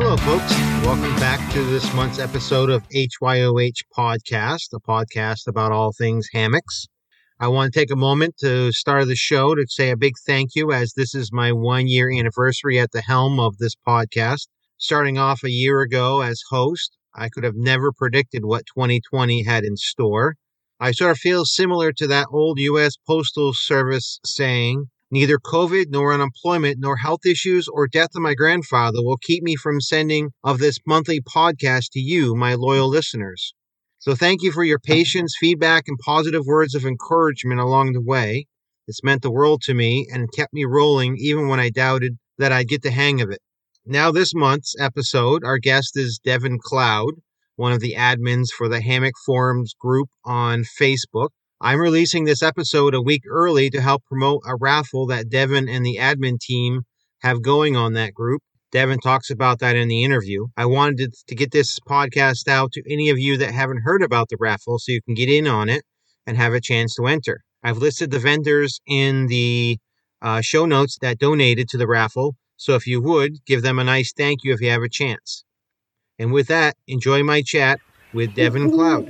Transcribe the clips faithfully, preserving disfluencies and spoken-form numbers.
Hello, folks. Welcome back to this month's episode of H Y O H Podcast, a podcast about all things hammocks. I want to take a moment to start the show to say a big thank you, as this is my one-year anniversary at the helm of this podcast. Starting off a year ago as host, I could have never predicted what twenty twenty had in store. I sort of feel similar to that old U S Postal Service saying, "Neither COVID nor unemployment nor health issues or death of my grandfather will keep me from sending of this monthly podcast to you, my loyal listeners." So thank you for your patience, feedback, and positive words of encouragement along the way. It's meant the world to me and kept me rolling even when I doubted that I'd get the hang of it. Now this month's episode, our guest is Devin Cloud, one of the admins for the Hammock Forums group on Facebook. I'm releasing this episode a week early to help promote a raffle that Devin and the admin team have going on that group. Devin talks about that in the interview. I wanted to get this podcast out to any of you that haven't heard about the raffle so you can get in on it and have a chance to enter. I've listed the vendors in the uh, show notes that donated to the raffle, so if you would, give them a nice thank you if you have a chance. And with that, enjoy my chat with Devin Cloud.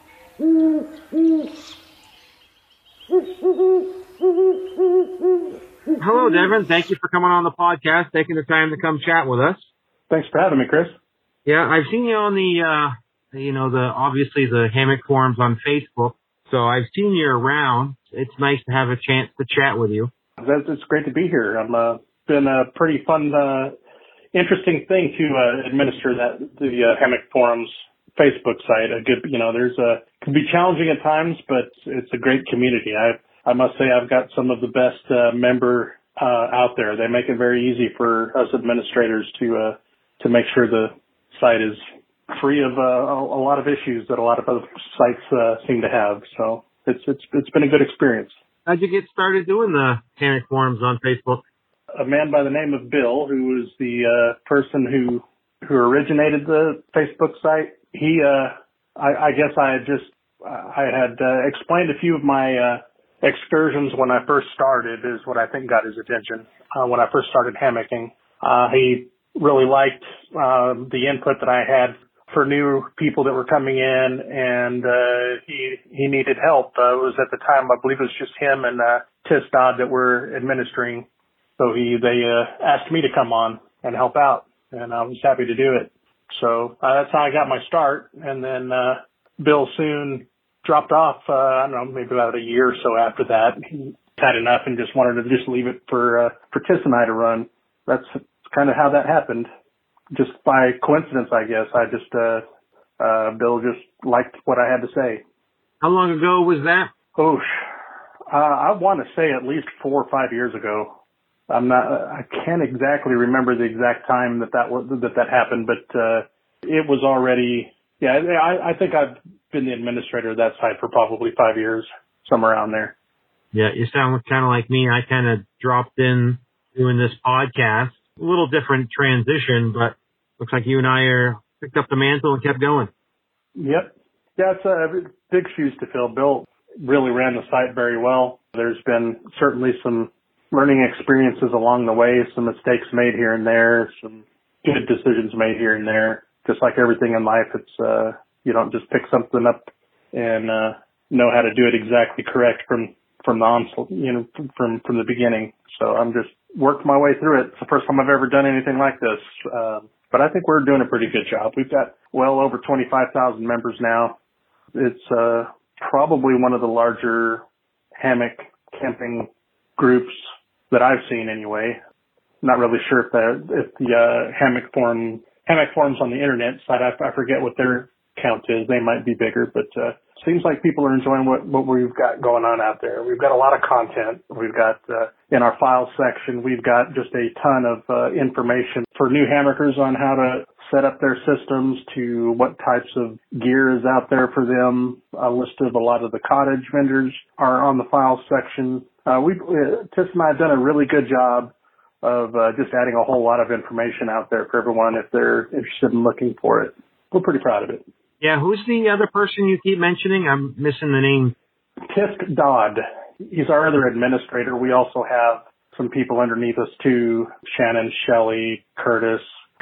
Hello, Devin. Thank you for coming on the podcast, taking the time to come chat with us. Thanks for having me, Chris. Yeah, I've seen you on the, uh, you know, the obviously the Hammock Forums on Facebook, so I've seen you around. It's nice to have a chance to chat with you. It's great to be here. It's uh, been a pretty fun, uh, interesting thing to uh, administer that the uh, Hammock Forums Facebook site. A good, you know, there's a can be challenging at times, but it's a great community. I I must say I've got some of the best uh, member uh, out there. They make it very easy for us administrators to uh, to make sure the site is free of uh, a, a lot of issues that a lot of other sites uh, seem to have. So it's it's it's been a good experience. How'd you get started doing the Hammock Forums on Facebook? A man by the name of Bill, who was the uh, person who who originated the Facebook site. He, uh, I, I guess I had just I had uh, explained a few of my uh, excursions when I first started, is what I think got his attention. Uh, when I first started hammocking, uh, he really liked uh, the input that I had for new people that were coming in, and uh, he he needed help. Uh, it was at the time, I believe it was just him and uh, Tis Dodd that were administering. So he they uh, asked me to come on and help out, and I was happy to do it. So uh, that's how I got my start. And then uh, Bill soon dropped off, uh, I don't know, maybe about a year or so after that. He had enough and just wanted to just leave it for, uh, for Tis and I to run. That's kind of how that happened. Just by coincidence, I guess. I just, uh, uh, Bill just liked what I had to say. How long ago was that? Oh, uh, I want to say at least four or five years ago. I'm not, I can't exactly remember the exact time that that was, that that happened, but, uh, it was already, yeah, I, I think I've been the administrator of that site for probably five years, somewhere around there. Yeah, you sound kind of like me. I kind of dropped in doing this podcast. A little different transition, but looks like you and I are picked up the mantle and kept going. Yep. Yeah, it's a big shoes to fill. Bill really ran the site very well. There's been certainly some learning experiences along the way, some mistakes made here and there, some good decisions made here and there. Just like everything in life, it's, uh, you don't just pick something up and, uh, know how to do it exactly correct from, from the onslaught, you know, from, from the beginning. So I'm just worked my way through it. It's the first time I've ever done anything like this. Um, but I think we're doing a pretty good job. We've got well over twenty-five thousand members now. It's, uh, probably one of the larger hammock camping groups that I've seen anyway. Not really sure if the, if the, uh, hammock forum, hammock forums on the internet side, I, I forget what their count is. They might be bigger, but, uh, seems like people are enjoying what, what we've got going on out there. We've got a lot of content. We've got, uh, in our file section, we've got just a ton of, uh, information for new hammockers on how to set up their systems, to what types of gear is out there for them. A list of a lot of the cottage vendors are on the file section. Uh, we've, uh, Tis and I have done a really good job of, uh, just adding a whole lot of information out there for everyone if they're interested in looking for it. We're pretty proud of it. Yeah, who's the other person you keep mentioning? I'm missing the name. Tis Dodd. He's our other administrator. We also have some people underneath us too. Shannon, Shelley, Curtis,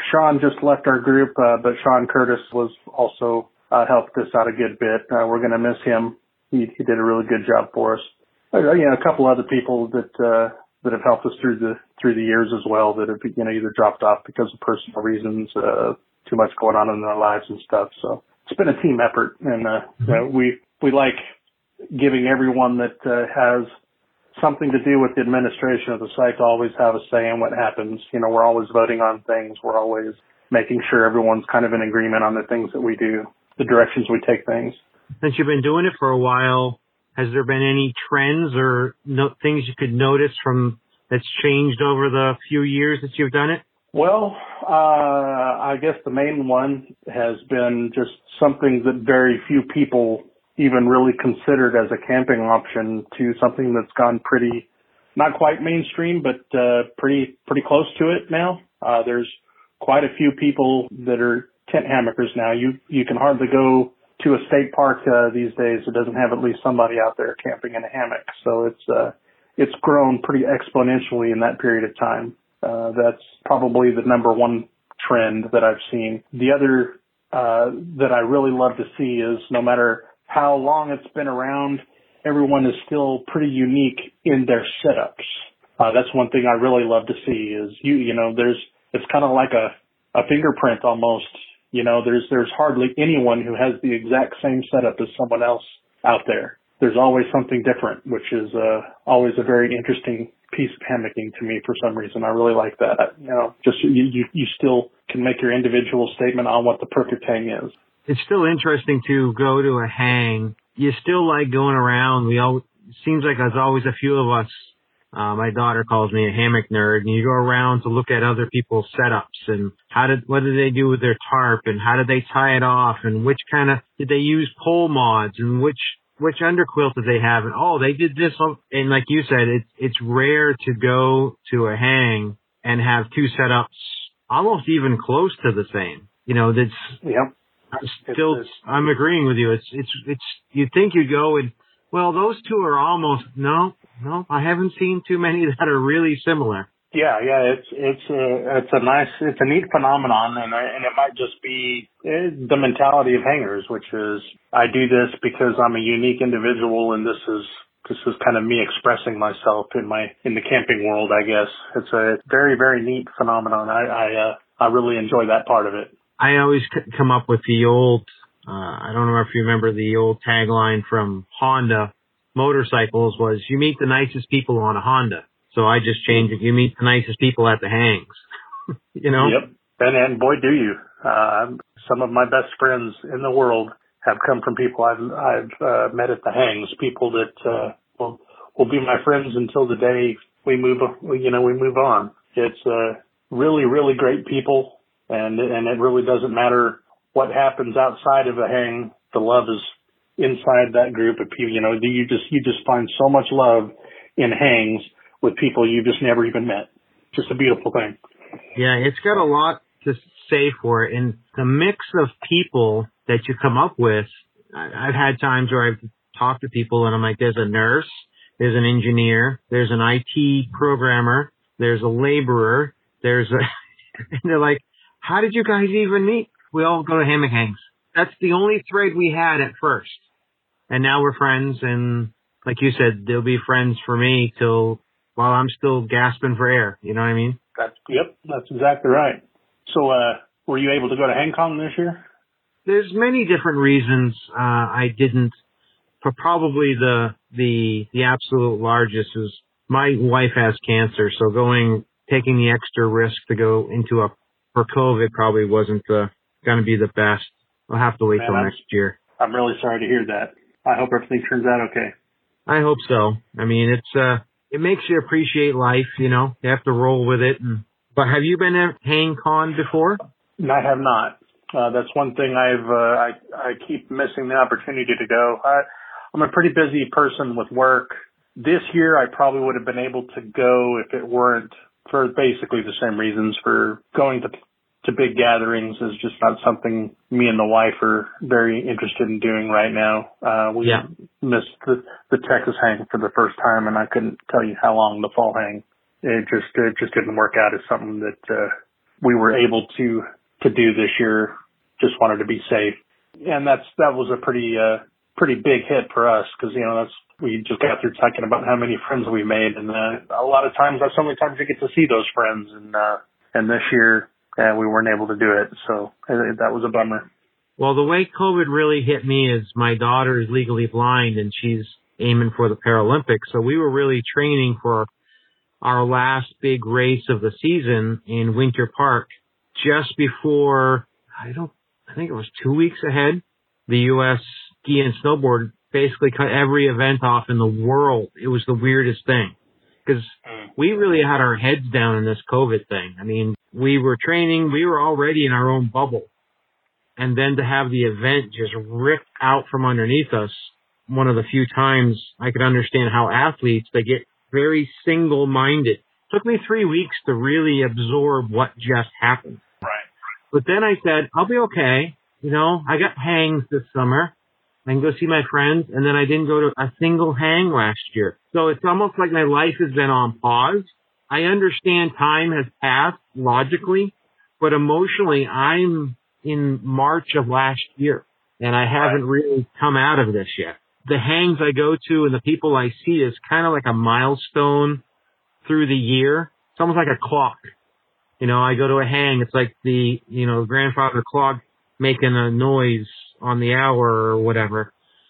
Sean just left our group, uh, but Sean Curtis was also uh, helped us out a good bit. Uh, we're going to miss him. He, he did a really good job for us. Uh, you know, a couple other people that uh, that have helped us through the through the years as well that have you know either dropped off because of personal reasons, uh, too much going on in their lives and stuff. So it's been a team effort, and uh, mm-hmm. uh, we we like giving everyone that uh, has something to do with the administration of the site to always have a say in what happens. You know, we're always voting on things. We're always making sure everyone's kind of in agreement on the things that we do, the directions we take things. Since you've been doing it for a while, has there been any trends or no, things you could notice from that's changed over the few years that you've done it? Well, uh, I guess the main one has been just something that very few people even really considered as a camping option to something that's gone pretty, not quite mainstream, but uh, pretty pretty close to it now. Uh, there's quite a few people that are tent hammockers now. You you can hardly go to a state park uh, these days that doesn't have at least somebody out there camping in a hammock. So it's uh, it's grown pretty exponentially in that period of time. Uh, that's probably the number one trend that I've seen. The other uh, that I really love to see is no matter how long it's been around, everyone is still pretty unique in their setups. Uh, that's one thing I really love to see is you, you know, there's, it's kind of like a, a fingerprint almost, you know, there's, there's hardly anyone who has the exact same setup as someone else out there. There's always something different, which is, uh, always a very interesting piece of hammocking to me for some reason. I really like that. You know, just, you, you, you still can make your individual statement on what the perfect hang is. It's still interesting to go to a hang. You still like going around. We all, it seems like there's always a few of us. Uh, my daughter calls me a hammock nerd, and you go around to look at other people's setups and how did, what did they do with their tarp and how did they tie it off and which kind of, did they use pole mods and which, which underquilt did they have? And oh, they did this. And like you said, it's, it's rare to go to a hang and have two setups almost even close to the same. You know, that's, yep. I'm still, I'm agreeing with you. It's, it's, it's, you'd think you'd go and, well, those two are almost, no, no, I haven't seen too many that are really similar. Yeah, yeah, it's, it's a, it's a nice, it's a neat phenomenon, and I, and it might just be the mentality of hangers, which is, I do this because I'm a unique individual, and this is, this is kind of me expressing myself in my, in the camping world, I guess. It's a very, very neat phenomenon. I, I, uh, I really enjoy that part of it. I always come up with the old, uh, I don't know if you remember the old tagline from Honda motorcycles was, you meet the nicest people on a Honda. So I just changed it. You meet the nicest people at the hangs. You know? Yep. And, and boy, do you. Uh, some of my best friends in the world have come from people I've, I've, uh, met at the hangs, people that, uh, will, will be my friends until the day we move, you know, we move on. It's, uh, really, really great people. And, and it really doesn't matter what happens outside of a hang. The love is inside that group of people. You know, you just, you just find so much love in hangs with people you just never even met. Just a beautiful thing. Yeah, it's got a lot to say for it. And the mix of people that you come up with, I've had times where I've talked to people and I'm like, there's a nurse, there's an engineer, there's an I T programmer, there's a laborer, there's a, and they're like, how did you guys even meet? We all go to hammock hangs. That's the only thread we had at first. And now we're friends. And like you said, they'll be friends for me till while I'm still gasping for air. You know what I mean? That's, yep, that's exactly right. So, uh, were you able to go to HangCon this year? There's many different reasons, uh, I didn't, but probably the, the, the absolute largest is my wife has cancer. So going, taking the extra risk to go into a, for COVID probably wasn't uh, going to be the best. We'll have to wait Man, till I'm, next year. I'm really sorry to hear that. I hope everything turns out okay. I hope so. I mean, it's uh, it makes you appreciate life, you know. You have to roll with it. And, but have you been at HangCon before? No, I have not. Uh, that's one thing I've uh, I I keep missing the opportunity to go. I, I'm a pretty busy person with work. This year, I probably would have been able to go if it weren't for basically the same reasons. For going to to big gatherings is just not something me and the wife are very interested in doing right now. Uh, we yeah. missed the, the Texas hang for the first time, and I couldn't tell you how long the fall hang. It just it just didn't work out as something that uh, we were able to, to do this year. Just wanted to be safe. And that's, that was a pretty, uh, pretty big hit for us because, you know, that's, we just got through talking about how many friends we made. And, uh, a lot of times, that's so many times you get to see those friends. And, uh, and this year, uh, we weren't able to do it. So uh, that was a bummer. Well, the way COVID really hit me is my daughter is legally blind and she's aiming for the Paralympics. So we were really training for our last big race of the season in Winter Park just before, I don't, I think it was two weeks ahead. The U S ski and snowboard basically cut every event off in the world. It was the weirdest thing because we really had our heads down in this COVID thing. I mean, we were training, we were already in our own bubble. And then to have the event just ripped out from underneath us, one of the few times I could understand how athletes, they get very single-minded. It took me three weeks to really absorb what just happened. Right. But then I said, I'll be okay. You know, I got hangs this summer. I can go see my friends. And then I didn't go to a single hang last year. So it's almost like my life has been on pause. I understand time has passed logically, but emotionally I'm in March of last year and I haven't really come out of this yet. The hangs I go to and the people I see is kind of like a milestone through the year. It's almost like a clock. You know, I go to a hang. It's like the, you know, grandfather clock making a noise on the hour or whatever.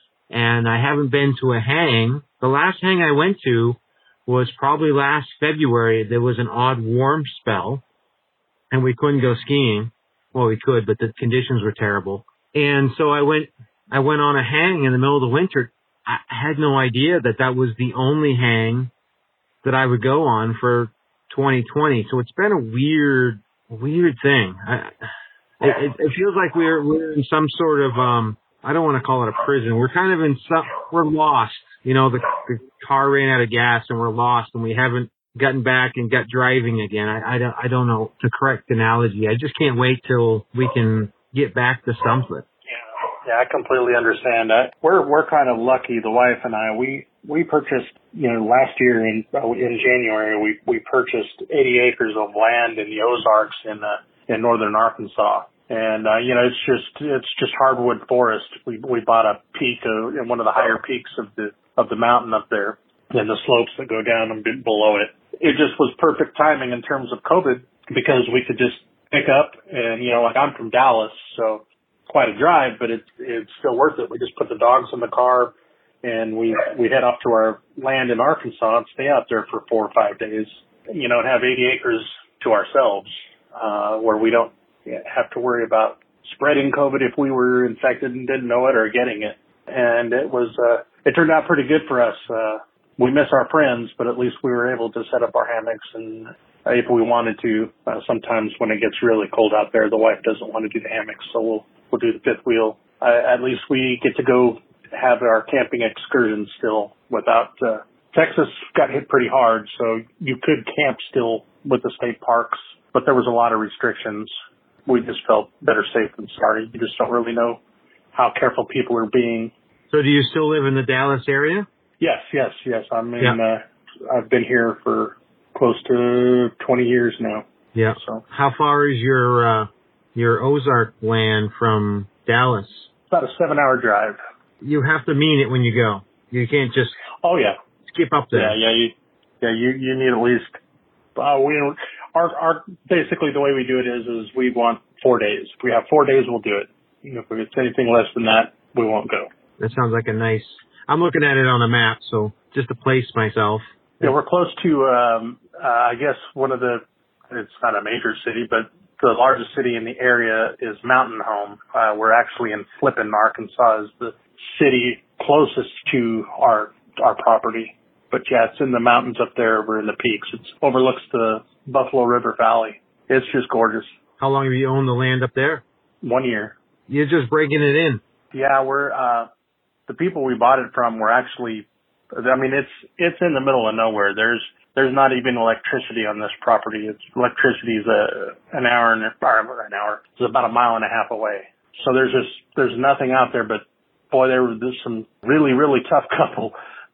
And I haven't been to a hang. The last hang I went to was probably last February. There was an odd warm spell and we couldn't go skiing. Well, we could, but the conditions were terrible. And so I went, I went on a hang in the middle of the winter. I had no idea that that was the only hang that I would go on for twenty twenty. So it's been a weird, weird thing. I, it, it feels like we're, we're in some sort of, um, I don't want to call it a prison. We're kind of in some, we're lost. You know, the, the car ran out of gas and we're lost and we haven't gotten back and got driving again. I, I don't, I don't know the correct analogy. I just can't wait till we can get back to something. Yeah, I completely understand that. We're we're kind of lucky, the wife and I. We we purchased, you know, last year in in January, we we purchased eighty acres of land in the Ozarks in uh, in northern Arkansas, and uh, you know, it's just it's just hardwood forest. We we bought a peak of, in one of the higher peaks of the of the mountain up there, and the slopes that go down a bit below it. It just was perfect timing in terms of COVID because we could just pick up and, you know, like I'm from Dallas, so quite a drive, but it's it's still worth it. We just put the dogs in the car and we we head off to our land in Arkansas and stay out there for four or five days, you know, and have eighty acres to ourselves, uh, where we don't have to worry about spreading COVID if we were infected and didn't know it or getting it. And it was, uh, it turned out pretty good for us. Uh, we miss our friends, but at least we were able to set up our hammocks and uh, if we wanted to, uh, sometimes when it gets really cold out there, the wife doesn't want to do the hammocks, so we'll We'll do the fifth wheel. Uh, at least we get to go have our camping excursions still without, uh, Texas got hit pretty hard, so you could camp still with the state parks, but there was a lot of restrictions. We just felt better safe than sorry. You just don't really know how careful people are being. So do you still live in the Dallas area? Yes, yes, yes. I'm in, yeah. uh, I've been here for close to twenty years now. Yeah. So how far is your, uh, your Ozark land from Dallas? About a seven hour drive. You have to mean it when you go. You can't just oh yeah skip up there. Yeah, yeah, you yeah you you need at least uh, we our our basically the way we do it is is we want four days. If we have four days, we'll do it. You know, if it's anything less than that, we won't go. That sounds like a nice. I'm looking at it on a map, so just to place myself. Yeah, we're close to um uh, I guess one of the it's not a major city, but the largest city in the area is Mountain Home. Uh, we're actually in Flippin, Arkansas, is the city closest to our our property. But yeah, it's in the mountains up there. We're in the peaks. It overlooks the Buffalo River Valley. It's just gorgeous. How long have you owned the land up there? One year. You're just breaking it in. Yeah, we're uh the people we bought it from were actually. I mean, it's it's in the middle of nowhere. There's There's not even electricity on this property. It's electricity is a, an hour and or an hour. It's about a mile and a half away. So there's just there's nothing out there. But boy, there was some really really tough couple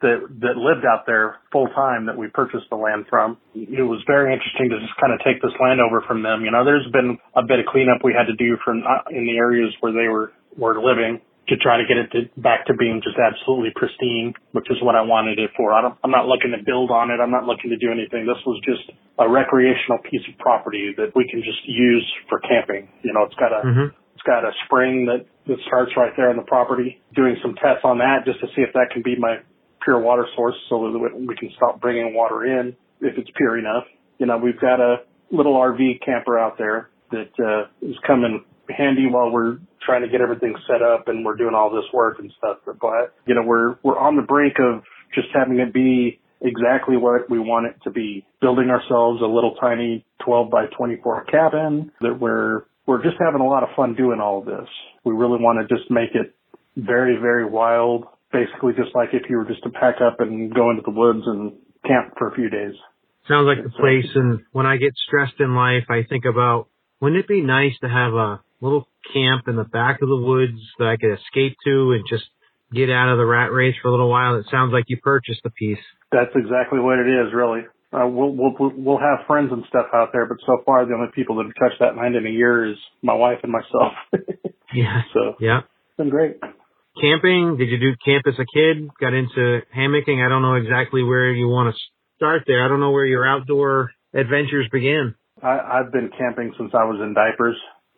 that that lived out there full time that we purchased the land from. It was very interesting to just kind of take this land over from them. You know, there's been a bit of cleanup we had to do from uh, in the areas where they were were living to try to get it to, back to being just absolutely pristine, which is what I wanted it for. I don't, I'm not looking to build on it. I'm not looking to do anything. This was just a recreational piece of property that we can just use for camping. You know, it's got a mm-hmm. it's got a spring that that starts right there on the property. Doing some tests on that just to see if that can be my pure water source so that we can stop bringing water in if it's pure enough. You know, we've got a little R V camper out there that uh, is coming handy while we're trying to get everything set up and we're doing all this work and stuff. But, you know, we're, we're on the brink of just having it be exactly what we want it to be. Building ourselves a little tiny twelve by twenty-four cabin that we're, we're just having a lot of fun doing all of this. We really want to just make it very, very wild. Basically just like if you were just to pack up and go into the woods and camp for a few days. Sounds like the place, and when I get stressed in life, I think about, wouldn't it be nice to have a little camp in the back of the woods that I could escape to and just get out of the rat race for a little while? It sounds like you purchased the piece. That's exactly what it is, really. Uh, we'll, we'll, we'll have friends and stuff out there, but so far the only people that have touched that land in a year is my wife and myself. Yeah. So, yeah. It's been great. Camping, did you do camp as a kid? Got into hammocking? I don't know exactly where you want to start there. I don't know where your outdoor adventures began. I, I've been camping since I was in diapers.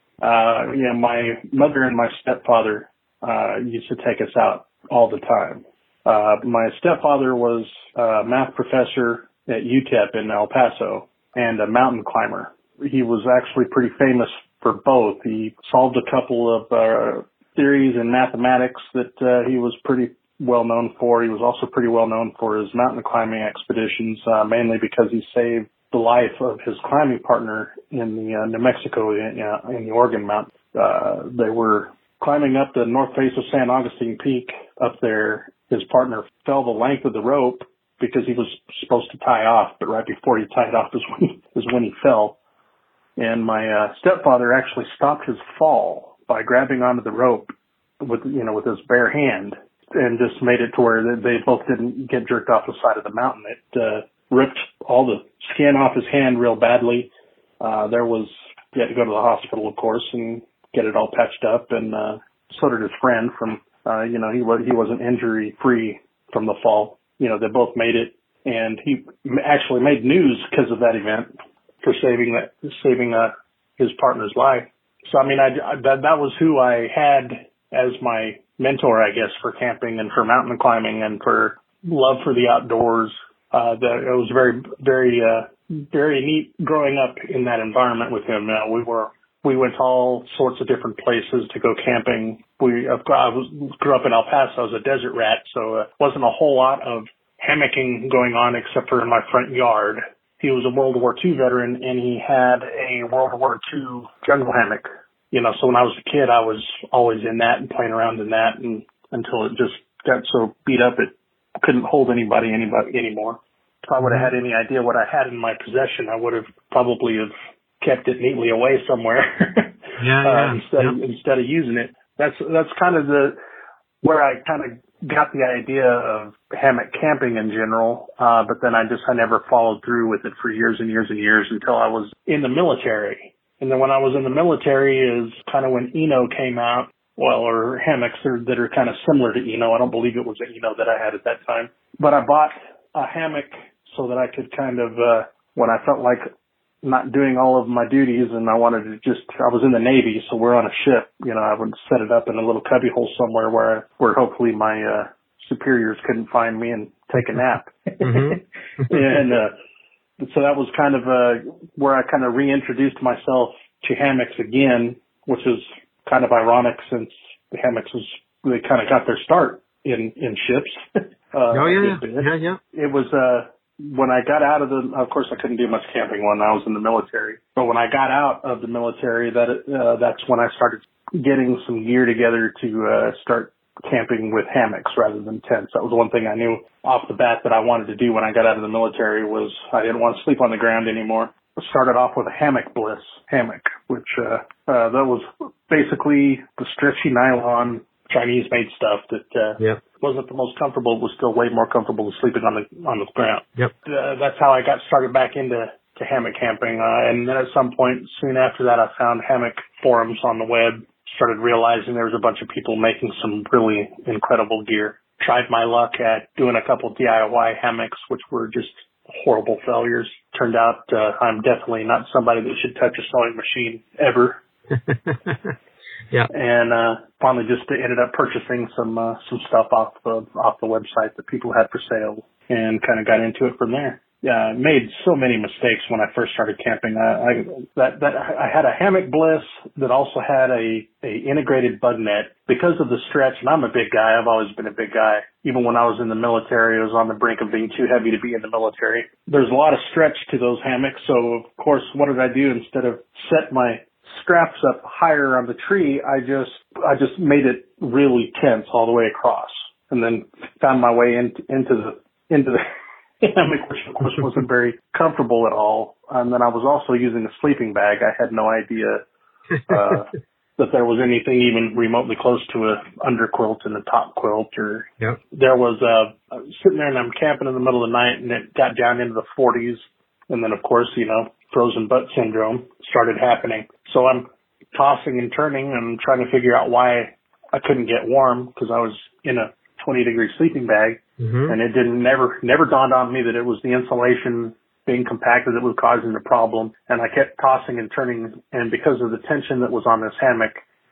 Uh, you know, my mother and my stepfather uh, used to take us out all the time. Uh, my stepfather was a math professor at U T E P in El Paso and a mountain climber. He was actually pretty famous for both. He solved a couple of uh, theories in mathematics that uh, he was pretty well known for. He was also pretty well known for his mountain climbing expeditions, uh, mainly because he saved the life of his climbing partner in the uh, New Mexico, in, uh, in the Oregon Mountain. Uh, they were climbing up the north face of San Augustine Peak up there. His partner fell the length of the rope because he was supposed to tie off, but right before he tied off is when he, is when he fell. And my uh, stepfather actually stopped his fall by grabbing onto the rope with, you know, with his bare hand and just made it to where they both didn't get jerked off the side of the mountain. It uh, ripped all the skin off his hand real badly. Uh, there was, he had to go to the hospital, of course, and get it all patched up. And uh, so did his friend from, uh, you know, he, was, he wasn't injury free from the fall. You know, they both made it. And he actually made news because of that event for saving that, saving uh, his partner's life. So, I mean, I, I, that, that was who I had as my mentor, I guess, for camping and for mountain climbing and for love for the outdoors. Uh, that it was very, very, uh, very neat growing up in that environment with him. Uh, we were, we went to all sorts of different places to go camping. We, I was, grew up in El Paso. I was a desert rat, so it wasn't a whole lot of hammocking going on except for in my front yard. He was a World War Two veteran, and he had a World War Two jungle hammock. You know, so when I was a kid, I was always in that and playing around in that, and until it just got so beat up it couldn't hold anybody, anybody anymore. If I would have had any idea what I had in my possession, I would have probably have kept it neatly away somewhere. Yeah, yeah, uh, instead yeah. of, instead of using it. That's that's kind of the where I kind of got the idea of hammock camping in general, uh, but then I just, I never followed through with it for years and years and years until I was in the military. And then when I was in the military is kind of when Eno came out, well, or hammocks are, that are kind of similar to Eno. I don't believe it was an Eno that I had at that time, but I bought a hammock so that I could kind of, uh, when I felt like not doing all of my duties and I wanted to just, I was in the Navy, so we're on a ship, you know, I would set it up in a little cubby hole somewhere where, where hopefully my, uh, superiors couldn't find me and take a nap. Mm-hmm. and, uh, so that was kind of, uh, where I kind of reintroduced myself to hammocks again, which is kind of ironic since the hammocks was, they kind of got their start in, in ships. uh, oh yeah, yeah, yeah. It was, uh, when I got out of the, of course I couldn't do much camping when I was in the military, but when I got out of the military, that, uh, that's when I started getting some gear together to, uh, start camping with hammocks rather than tents. That was one thing I knew off the bat that I wanted to do when I got out of the military was I didn't want to sleep on the ground anymore. I started off with a Hammock Bliss hammock, which, uh, uh, that was basically the stretchy nylon Chinese made stuff that, uh, yep. wasn't the most comfortable, it was still way more comfortable than sleeping on the on the ground. Yep. Uh, that's how I got started back into to hammock camping. Uh, and then at some point soon after that, I found hammock forums on the web, started realizing there was a bunch of people making some really incredible gear. Tried my luck at doing a couple D I Y hammocks, which were just horrible failures. Turned out uh, I'm definitely not somebody that should touch a sewing machine ever. Yeah. And uh, finally just ended up purchasing some uh, some stuff off the off the website that people had for sale, and kind of got into it from there. Yeah, I made so many mistakes when I first started camping. I, I that that I had a hammock bliss that also had a a integrated bug net because of the stretch. And I'm a big guy. I've always been a big guy. Even when I was in the military, I was on the brink of being too heavy to be in the military. There's a lot of stretch to those hammocks. So of course, what did I do? Instead of set my straps up higher on the tree, I just I just made it really tense all the way across, and then found my way into into the into the hammock, which of course wasn't very comfortable at all. And then I was also using a sleeping bag. I had no idea uh, that there was anything even remotely close to a underquilt and a top quilt. Or yep. There was uh, I was sitting there and I'm camping in the middle of the night, and it got down into the forties, and then of course you know frozen butt syndrome started happening. So I'm tossing and turning and trying to figure out why I couldn't get warm because I was in a twenty degree sleeping bag. Mm-hmm. And it didn't never, never dawned on me that it was the insulation being compacted that was causing the problem. And I kept tossing and turning. And because of the tension that was on this hammock,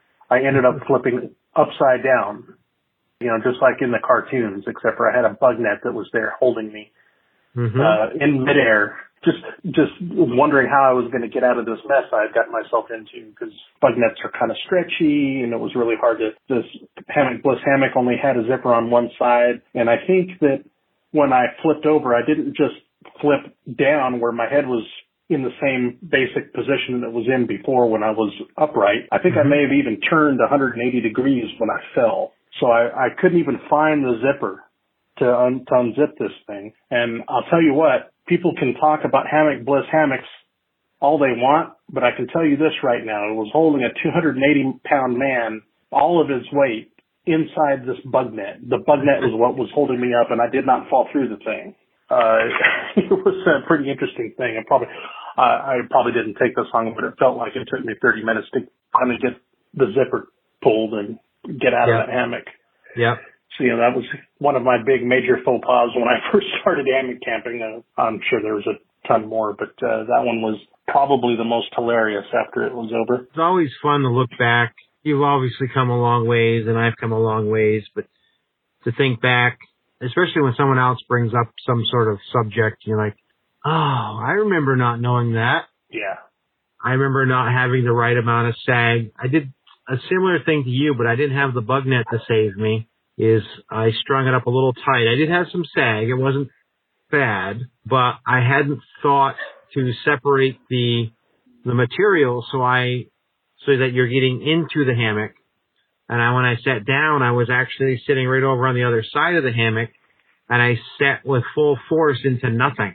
I ended up flipping upside down, you know, just like in the cartoons, except for I had a bug net that was there holding me, mm-hmm. uh, in midair. Just, just wondering how I was going to get out of this mess I had gotten myself into, because bug nets are kind of stretchy and it was really hard to, this hammock bliss hammock only had a zipper on one side. And I think that when I flipped over, I didn't just flip down where my head was in the same basic position that it was in before when I was upright. I think mm-hmm. I may have even turned one hundred eighty degrees when I fell. So I, I couldn't even find the zipper to, un, to unzip this thing. And I'll tell you what, people can talk about hammock bliss hammocks all they want, but I can tell you this right now. It was holding a two hundred eighty pound man, all of his weight, inside this bug net. The bug net was what was holding me up, and I did not fall through the thing. Uh, it was a pretty interesting thing. I probably, uh, I probably didn't take this long, but it felt like it took me thirty minutes to finally get the zipper pulled and get out yeah. of that hammock. Yeah. So, you know, that was one of my big major faux pas when I first started hammock camping. Uh, I'm sure there was a ton more, but uh, that one was probably the most hilarious after it was over. It's always fun to look back. You've obviously come a long ways, and I've come a long ways, but to think back, especially when someone else brings up some sort of subject, you're like, oh, I remember not knowing that. Yeah. I remember not having the right amount of sag. I did a similar thing to you, but I didn't have the bug net to save me. Is I strung it up a little tight. I did have some sag. It wasn't bad, but I hadn't thought to separate the the material so I so that you're getting into the hammock. And I when I sat down, I was actually sitting right over on the other side of the hammock, and I sat with full force into nothing.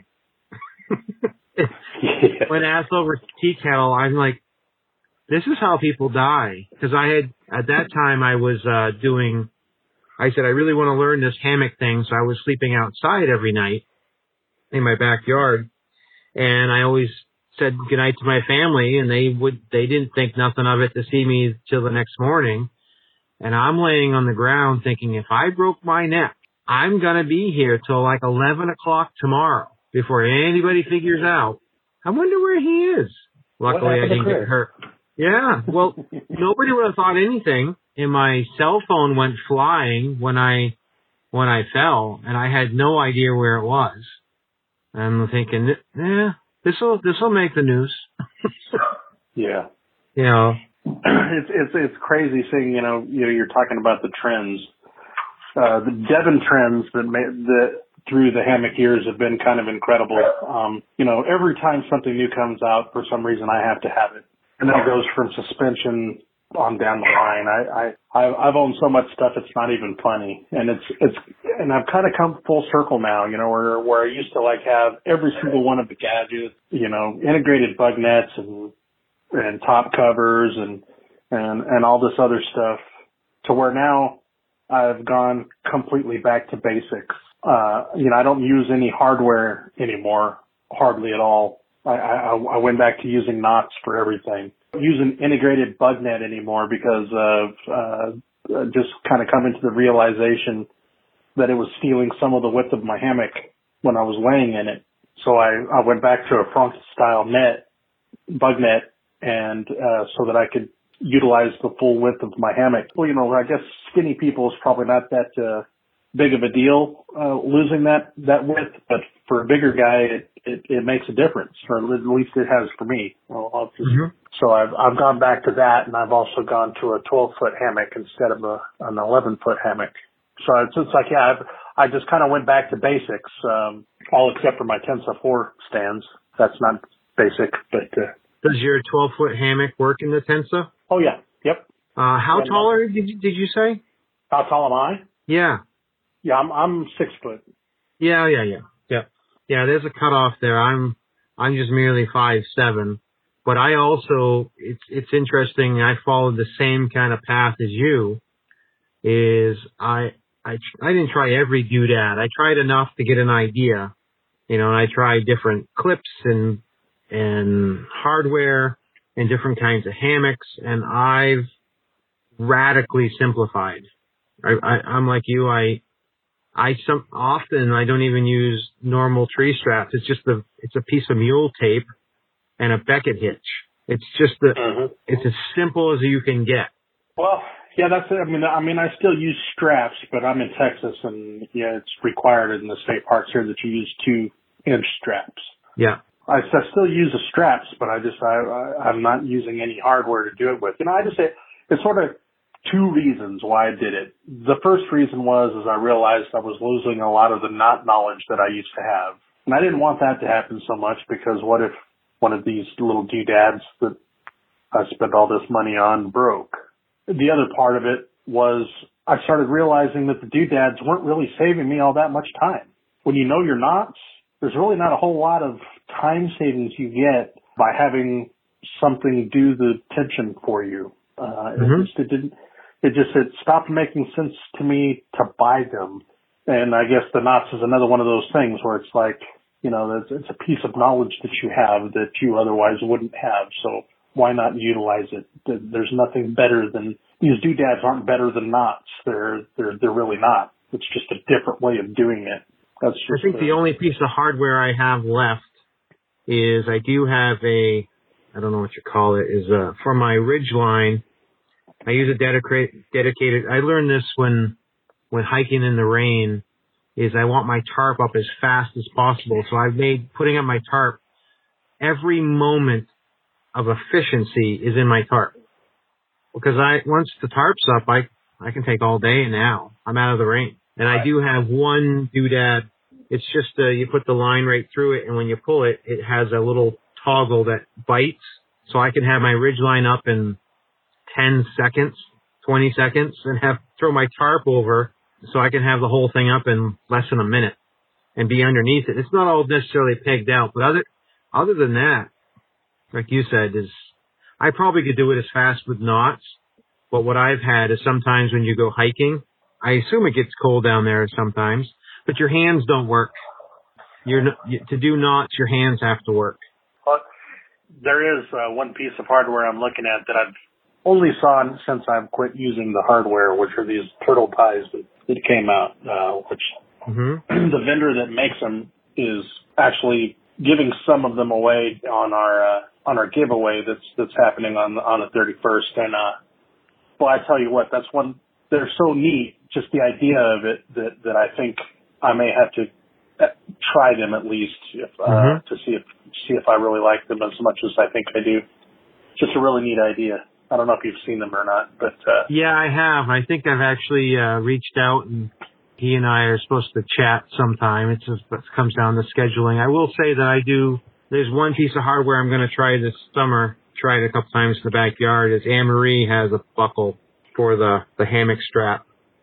yeah. When asked over tea kettle, I'm like, this is how people die. Because I had at that time I was uh, doing. I said, I really want to learn this hammock thing, so I was sleeping outside every night in my backyard, and I always said goodnight to my family, and they would, they didn't think nothing of it to see me till the next morning, and I'm laying on the ground thinking, if I broke my neck, I'm going to be here till like eleven o'clock tomorrow before anybody figures out. I wonder where he is. Luckily, I didn't get hurt. Yeah, well, nobody would have thought anything. And my cell phone went flying when I when I fell, and I had no idea where it was. And I'm thinking, yeah, this will this will make the news. yeah, you know, it's it's it's crazy seeing you know you know you're talking about the trends, uh, the Devon trends that made that through the hammock years have been kind of incredible. Um, you know, every time something new comes out, for some reason I have to have it, and then it goes from suspension on down the line. I, I, I've owned so much stuff it's not even funny. And it's, it's, and I've kind of come full circle now, you know, where, where I used to like have every single one of the gadgets, you know, integrated bug nets and, and top covers and, and, and all this other stuff, to where now I've gone completely back to basics. Uh, you know, I don't use any hardware anymore, hardly at all. I, I, I went back to using knots for everything. Using integrated bug net anymore because of uh, just kind of coming to the realization that it was stealing some of the width of my hammock when I was laying in it. So I, I went back to a front style net, bug net, and uh, so that I could utilize the full width of my hammock. Well, you know, I guess skinny people is probably not that uh, big of a deal uh, losing that, that width, but for a bigger guy, it, it, it makes a difference, or at least it has for me. Well, I'll just, mm-hmm. So I've, I've gone back to that, and I've also gone to a twelve-foot hammock instead of a, an eleven-foot hammock. So it's, it's like, yeah, I've, I just kind of went back to basics, um, all except for my Tensa four stands. That's not basic, but... Uh, Does your twelve-foot hammock work in the Tensa? Oh, yeah. Yep. Uh, how yeah, tall are did you, did you say? How tall am I? Yeah. Yeah, I'm I'm six foot. Yeah, yeah, yeah. Yeah. Yeah, there's a cutoff there. I'm I'm just merely five seven. But I also, it's it's interesting, I followed the same kind of path as you, is I... I, I didn't try every doodad. I tried enough to get an idea, you know, and I tried different clips and, and hardware and different kinds of hammocks, and I've radically simplified. I, I, I'm like you. I, I some, often I don't even use normal tree straps. It's just a, it's a piece of mule tape and a Beckett hitch. It's just the, mm-hmm. It's as simple as you can get. Well, yeah, that's it. I mean, I mean, I still use straps, but I'm in Texas, and yeah, it's required in the state parks here that you use two inch straps. Yeah, I, I still use the straps, but I just I, I I'm not using any hardware to do it with. You know, I just say it's sort of two reasons why I did it. The first reason was is I realized I was losing a lot of the knot knowledge that I used to have, and I didn't want that to happen so much because what if one of these little doodads that I spent all this money on broke? The other part of it was I started realizing that the doodads weren't really saving me all that much time. When you know your knots, there's really not a whole lot of time savings you get by having something do the tension for you. Uh, mm-hmm. it just, it didn't, it just, it stopped making sense to me to buy them. And I guess the knots is another one of those things where it's like, you know, it's, it's a piece of knowledge that you have that you otherwise wouldn't have. So why not utilize it? There's nothing better than, these doodads aren't better than knots. They're, they're, they're really not. It's just a different way of doing it. That's just I think a, the only piece of hardware I have left is I do have a, I don't know what you call it, is uh for my ridge line. I use a dedicated, dedicated, I learned this when, when hiking in the rain, is I want my tarp up as fast as possible. So I've made putting up my tarp, every moment of efficiency is in my tarp. Because I, once the tarp's up, I, I can take all day now. I'm out of the rain. And right. I do have one doodad. It's just, uh, you put the line right through it, and when you pull it, it has a little toggle that bites. So I can have my ridge line up in ten seconds, twenty seconds, and have, throw my tarp over so I can have the whole thing up in less than a minute and be underneath it. It's not all necessarily pegged out, but other, other than that, like you said, is I probably could do it as fast with knots, but what I've had is sometimes when you go hiking, I assume it gets cold down there sometimes, but your hands don't work. You're you, to do knots, your hands have to work. Well, there is uh, one piece of hardware I'm looking at that I've only saw since I've quit using the hardware, which are these turtle ties that, that came out, uh, which mm-hmm. the vendor that makes them is actually giving some of them away on our uh, on our giveaway that's that's happening on on the thirty-first. And uh, well, I tell you what, that's one. They're so neat. Just the idea of it that that I think I may have to try them at least if, uh, mm-hmm. to see if see if I really like them as much as I think I do. Just a really neat idea. I don't know if you've seen them or not, but uh, yeah, I have. I think I've actually uh, reached out, and he and I are supposed to chat sometime. It just it comes down to scheduling. I will say that I do. There's one piece of hardware I'm going to try this summer. Tried a couple times in the backyard. Is Anne-Marie has a buckle for the the hammock strap,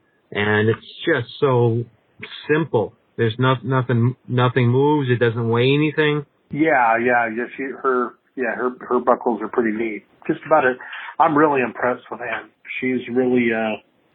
and it's just so simple. There's no, nothing nothing moves. It doesn't weigh anything. Yeah, yeah, yeah. She her yeah her her buckles are pretty neat. Just about it. I'm really impressed with Anne. She's really uh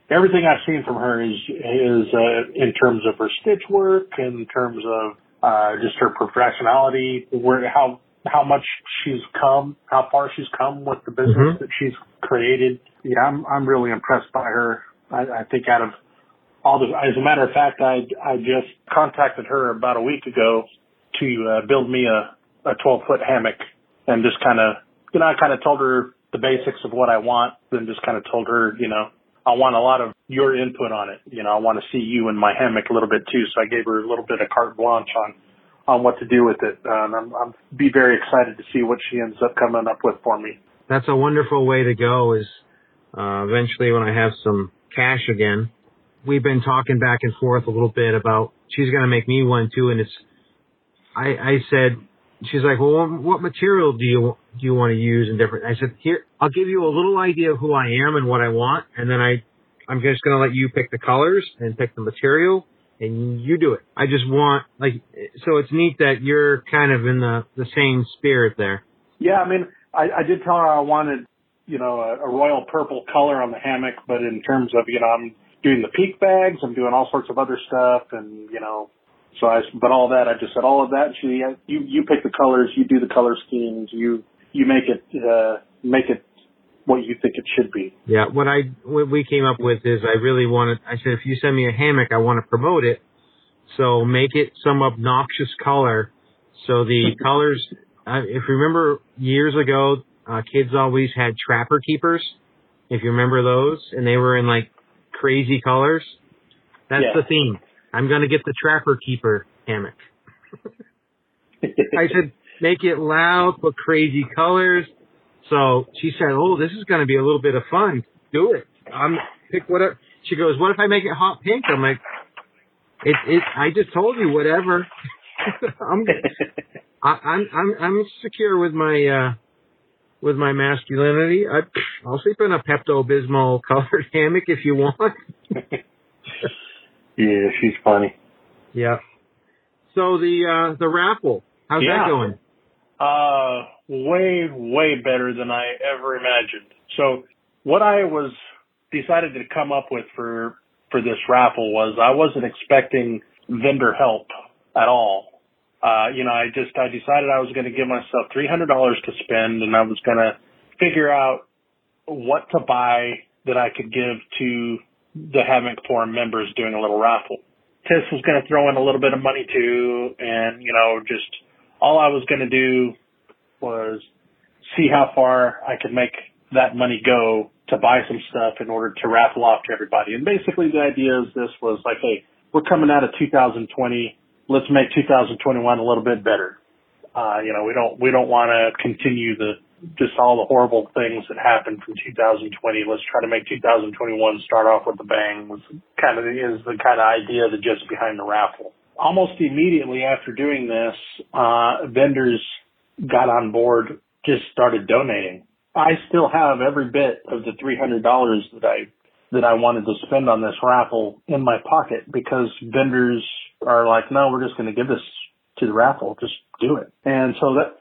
everything I've seen from her is, is, uh, in terms of her stitch work, in terms of, uh, just her professionality, where, how, how much she's come, how far she's come with the business mm-hmm. that she's created. Yeah, I'm, I'm really impressed by her. I, I think out of all the, as a matter of fact, I, I just contacted her about a week ago to, uh, build me a, a twelve foot hammock and just kind of, you know, I kind of told her the basics of what I want, then just kind of told her, you know, I want a lot of your input on it. You know, I want to see you in my hammock a little bit too. So I gave her a little bit of carte blanche on, on what to do with it. Um, I'm, I'm be very excited to see what she ends up coming up with for me. That's a wonderful way to go is, uh, eventually when I have some cash again, we've been talking back and forth a little bit about, she's going to make me one too. And it's, I, I said, she's like, well, what material do you do you want to use and different? I said, here, I'll give you a little idea of who I am and what I want, and then I, I'm just going to let you pick the colors and pick the material, and you do it. I just want, like, so it's neat that you're kind of in the, the same spirit there. Yeah, I mean, I, I did tell her I wanted, you know, a, a royal purple color on the hammock, but in terms of, you know, I'm doing the peak bags, I'm doing all sorts of other stuff, and, you know, So I, but all that, I just said all of that. She, you, you pick the colors, you do the color schemes, you, you make it, uh, make it what you think it should be. Yeah. What I, what we came up with is I really wanted, I said, if you send me a hammock, I want to promote it. So make it some obnoxious color. So the colors, uh, if you remember years ago, uh, kids always had Trapper Keepers. If you remember those, and they were in like crazy colors. That's yeah. the theme. I'm going to get the Trapper Keeper hammock. I said, make it loud, put crazy colors. So she said, oh, this is going to be a little bit of fun. Do it. I'm pick whatever. She goes, what if I make it hot pink? I'm like, it, it, I just told you whatever. I'm, I, I'm, I'm, I'm secure with my, uh, with my masculinity. I, I'll sleep in a Pepto-Bismol colored hammock if you want. Yeah, she's funny. Yeah. So the uh, the raffle, how's yeah. that going? Uh, way, way better than I ever imagined. So what I was decided to come up with for, for this raffle was I wasn't expecting vendor help at all. Uh, you know, I just, I decided I was going to give myself three hundred dollars to spend, and I was going to figure out what to buy that I could give to the Hammock Forum members doing a little raffle. Tiss was going to throw in a little bit of money too, and, you know, just all I was going to do was see how far I could make that money go to buy some stuff in order to raffle off to everybody. And basically the idea is this was like, hey, we're coming out of two thousand twenty. Let's make two thousand twenty-one a little bit better. Uh, you know, we don't, we don't want to continue the, just all the horrible things that happened from two thousand twenty. Let's try to make two thousand twenty-one start off with a bang was kind of, is the kind of idea that just behind the raffle. Almost immediately after doing this, uh, vendors got on board, just started donating. I still have every bit of the three hundred dollars that I, that I wanted to spend on this raffle in my pocket because vendors are like, no, we're just going to give this to the raffle. Just do it. And so that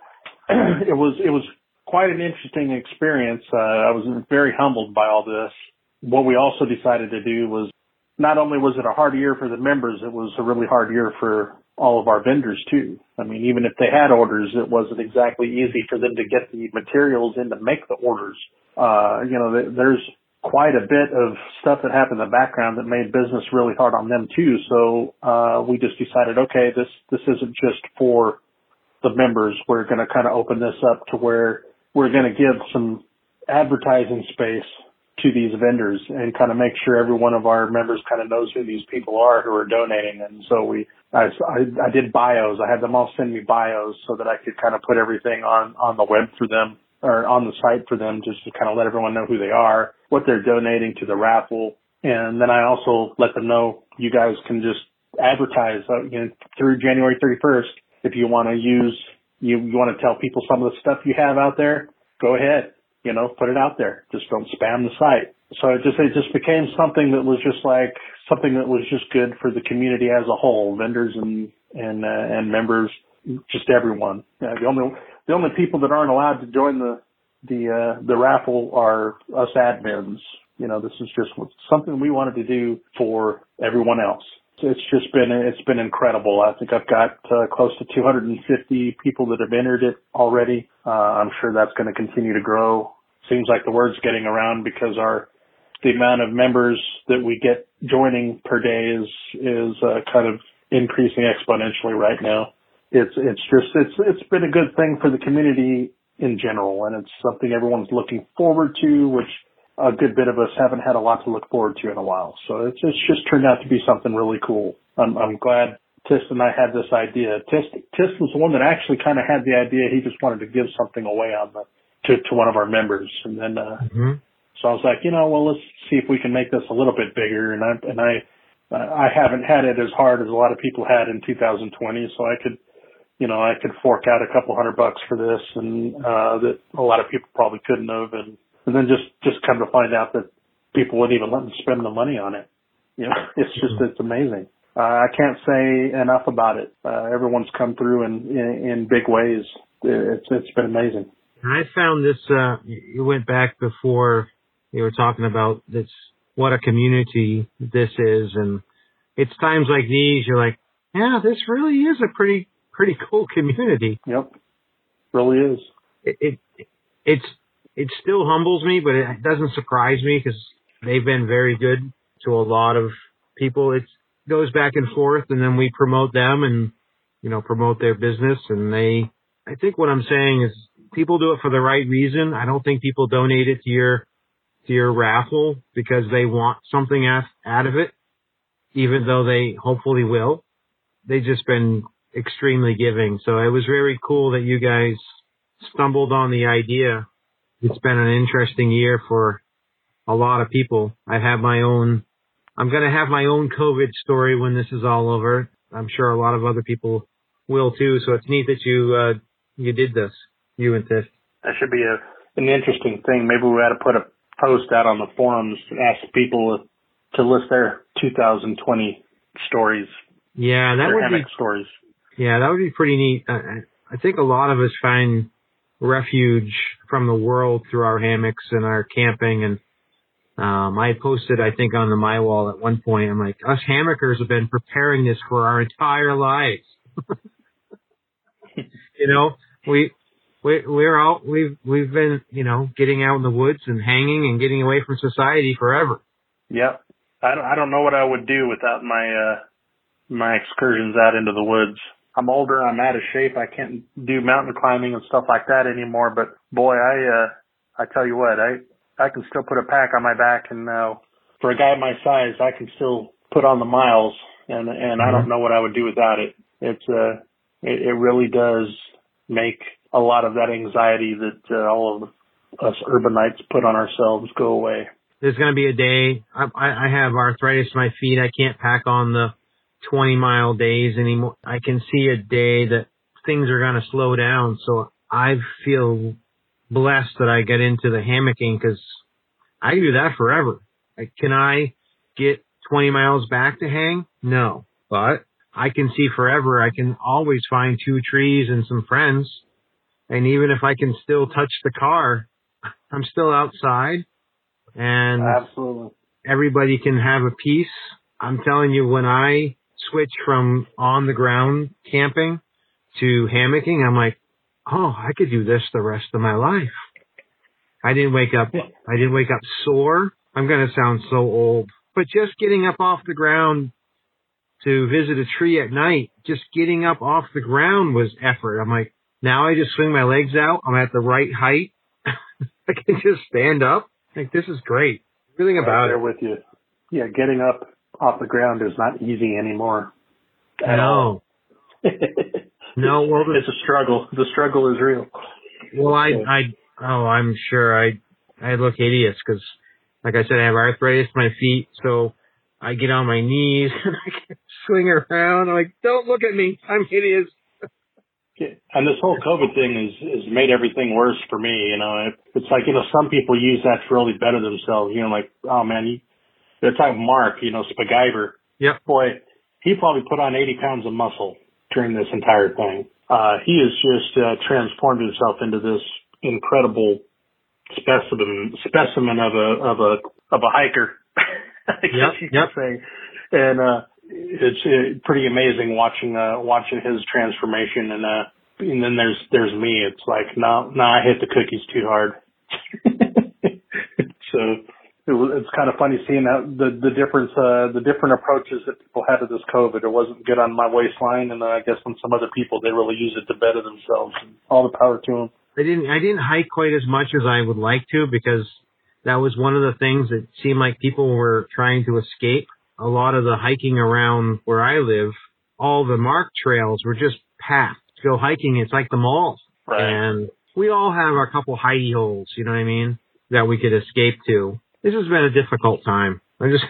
it was, it was quite an interesting experience. Uh, I was very humbled by all this. What we also decided to do was not only was it a hard year for the members, it was a really hard year for all of our vendors too. I mean, even if they had orders, it wasn't exactly easy for them to get the materials in to make the orders. Uh, you know, there's quite a bit of stuff that happened in the background that made business really hard on them too. So, uh, we just decided, okay, this, this isn't just for the members. We're going to kind of open this up to where we're going to give some advertising space to these vendors and kind of make sure every one of our members kind of knows who these people are who are donating. And so we, I, I, I did bios. I had them all send me bios so that I could kind of put everything on, on the web for them or on the site for them just to kind of let everyone know who they are, what they're donating to the raffle. And then I also let them know you guys can just advertise uh, you know, through January thirty-first. If you want to use, you, you want to tell people some of the stuff you have out there, go ahead, you know, put it out there. Just don't spam the site. So it just, it just became something that was just like something that was just good for the community as a whole, vendors and, and, uh, and members, just everyone. Uh, the only, the only people that aren't allowed to join the, the, uh, the raffle are us admins. You know, this is just something we wanted to do for everyone else. It's just been, it's been incredible. I think I've got uh, close to two hundred fifty people that have entered it already. Uh, I'm sure that's going to continue to grow. Seems like the word's getting around because our, the amount of members that we get joining per day is, is uh, kind of increasing exponentially right now. It's, it's just, it's, it's been a good thing for the community in general, and it's something everyone's looking forward to, which a good bit of us haven't had a lot to look forward to in a while. So it's, it's just turned out to be something really cool. I'm, I'm glad Tis and I had this idea. Tis, Tis was the one that actually kind of had the idea. He just wanted to give something away on the, to, to one of our members. And then, uh, mm-hmm. so I was like, you know, well, let's see if we can make this a little bit bigger. And I, and I, I haven't had it as hard as a lot of people had in two thousand twenty. So I could, you know, I could fork out a couple hundred bucks for this, and, uh, that a lot of people probably couldn't have. And, And then just, just come to find out that people wouldn't even let them spend the money on it. You know, it's just, it's amazing. Uh, I can't say enough about it. Uh, everyone's come through in, in, in big ways. It's, it's been amazing. And I found this, uh, you went back before you were talking about this, what a community this is. And it's times like these, you're like, yeah, this really is a pretty, pretty cool community. Yep. Really is. It, it it's, It still humbles me, but it doesn't surprise me because they've been very good to a lot of people. It goes back and forth, and then we promote them and, you know, promote their business. And they, I think what I'm saying is people do it for the right reason. I don't think people donate it to your, to your raffle because they want something out of it, even though they hopefully will. They've just been extremely giving. So it was very cool that you guys stumbled on the idea. It's been an interesting year for a lot of people. I have my own, I'm going to have my own COVID story when this is all over. I'm sure a lot of other people will too. So it's neat that you, uh, you did this, you and Tish. That should be a, an interesting thing. Maybe we ought to put a post out on the forums to ask people to list their two thousand twenty stories. Yeah, that would be, stories. Yeah, that would be pretty neat. I, I think a lot of us find refuge from the world through our hammocks and our camping. And um, I posted, I think, on the my wall at one point, I'm like, us hammockers have been preparing this for our entire lives. you know, we, we, we're out, we've, we've been, you know, getting out in the woods and hanging and getting away from society forever. Yep. I don't, I don't know what I would do without my, uh, my excursions out into the woods. I'm older. I'm out of shape. I can't do mountain climbing and stuff like that anymore. But boy, I, uh, I tell you what, I, I can still put a pack on my back, and, uh, for a guy my size, I can still put on the miles, and, and mm-hmm. I don't know what I would do without it. It's, uh, it, it really does make a lot of that anxiety that uh, all of us urbanites put on ourselves go away. There's going to be a day. I, I have arthritis in my feet. I can't pack on the twenty mile days anymore. I can see a day that things are going to slow down. So I feel blessed that I get into the hammocking because I can do that forever. Like, can I get twenty miles back to hang? No, but I can see forever. I can always find two trees and some friends. And even if I can still touch the car, I'm still outside. And absolutely, everybody can have a piece. I'm telling you, when I switch from on the ground camping to hammocking, I'm like, oh, I could do this the rest of my life. I didn't wake up, I didn't wake up sore. I'm going to sound so old, but just getting up off the ground to visit a tree at night, just getting up off the ground was effort. I'm like, now I just swing my legs out. I'm at the right height. I can just stand up. Like, this is great. Everything about right there it. with you. Yeah, getting up off the ground is not easy anymore. No. no, well, the, it's a struggle. The struggle is real. Well, I, I, oh, I'm sure I, I look hideous because, like I said, I have arthritis in my feet, so I get on my knees and I can swing around. I'm like, don't look at me. I'm hideous. And this whole COVID thing has, has made everything worse for me. You know, it, it's like, you know, some people use that to really better themselves. You know, like, oh man, you, they're talking Mark, you know, Spaguyver. Yep. Boy, he probably put on eighty pounds of muscle during this entire thing. Uh, he has just uh, transformed himself into this incredible specimen, specimen of a, of a of a hiker, I guess yep, you yep. could say. And, uh, it's uh, pretty amazing watching, uh, watching his transformation. And, uh, and then there's, there's me. It's like, no, no, I hit the cookies too hard. So it was, it's kind of funny seeing that the, the difference, uh, the different approaches that people had to this COVID. It wasn't good on my waistline. And uh, I guess on some other people, they really use it to better themselves, and all the power to them. I didn't, I didn't hike quite as much as I would like to, because that was one of the things that seemed like people were trying to escape. A lot of the hiking around where I live, all the marked trails were just packed. To go hiking, it's like the mall. Right. And we all have our couple hidey holes, you know what I mean, that we could escape to. This has been a difficult time. I just,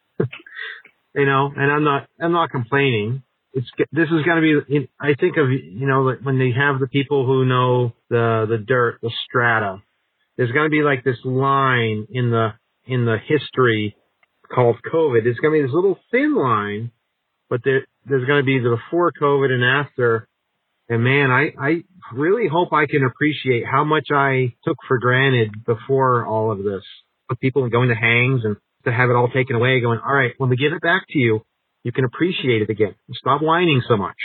you know, and I'm not, I'm not complaining. It's, this is going to be, I think of, you know, like when they have the people who know the, the dirt, the strata, there's going to be like this line in the, in the history called COVID. It's going to be this little thin line, but there, there's going to be the before COVID and after. And man, I, I really hope I can appreciate how much I took for granted before all of this. With people going to hangs and to have it all taken away, going, all right, when we give it back to you, you can appreciate it again. Stop whining so much.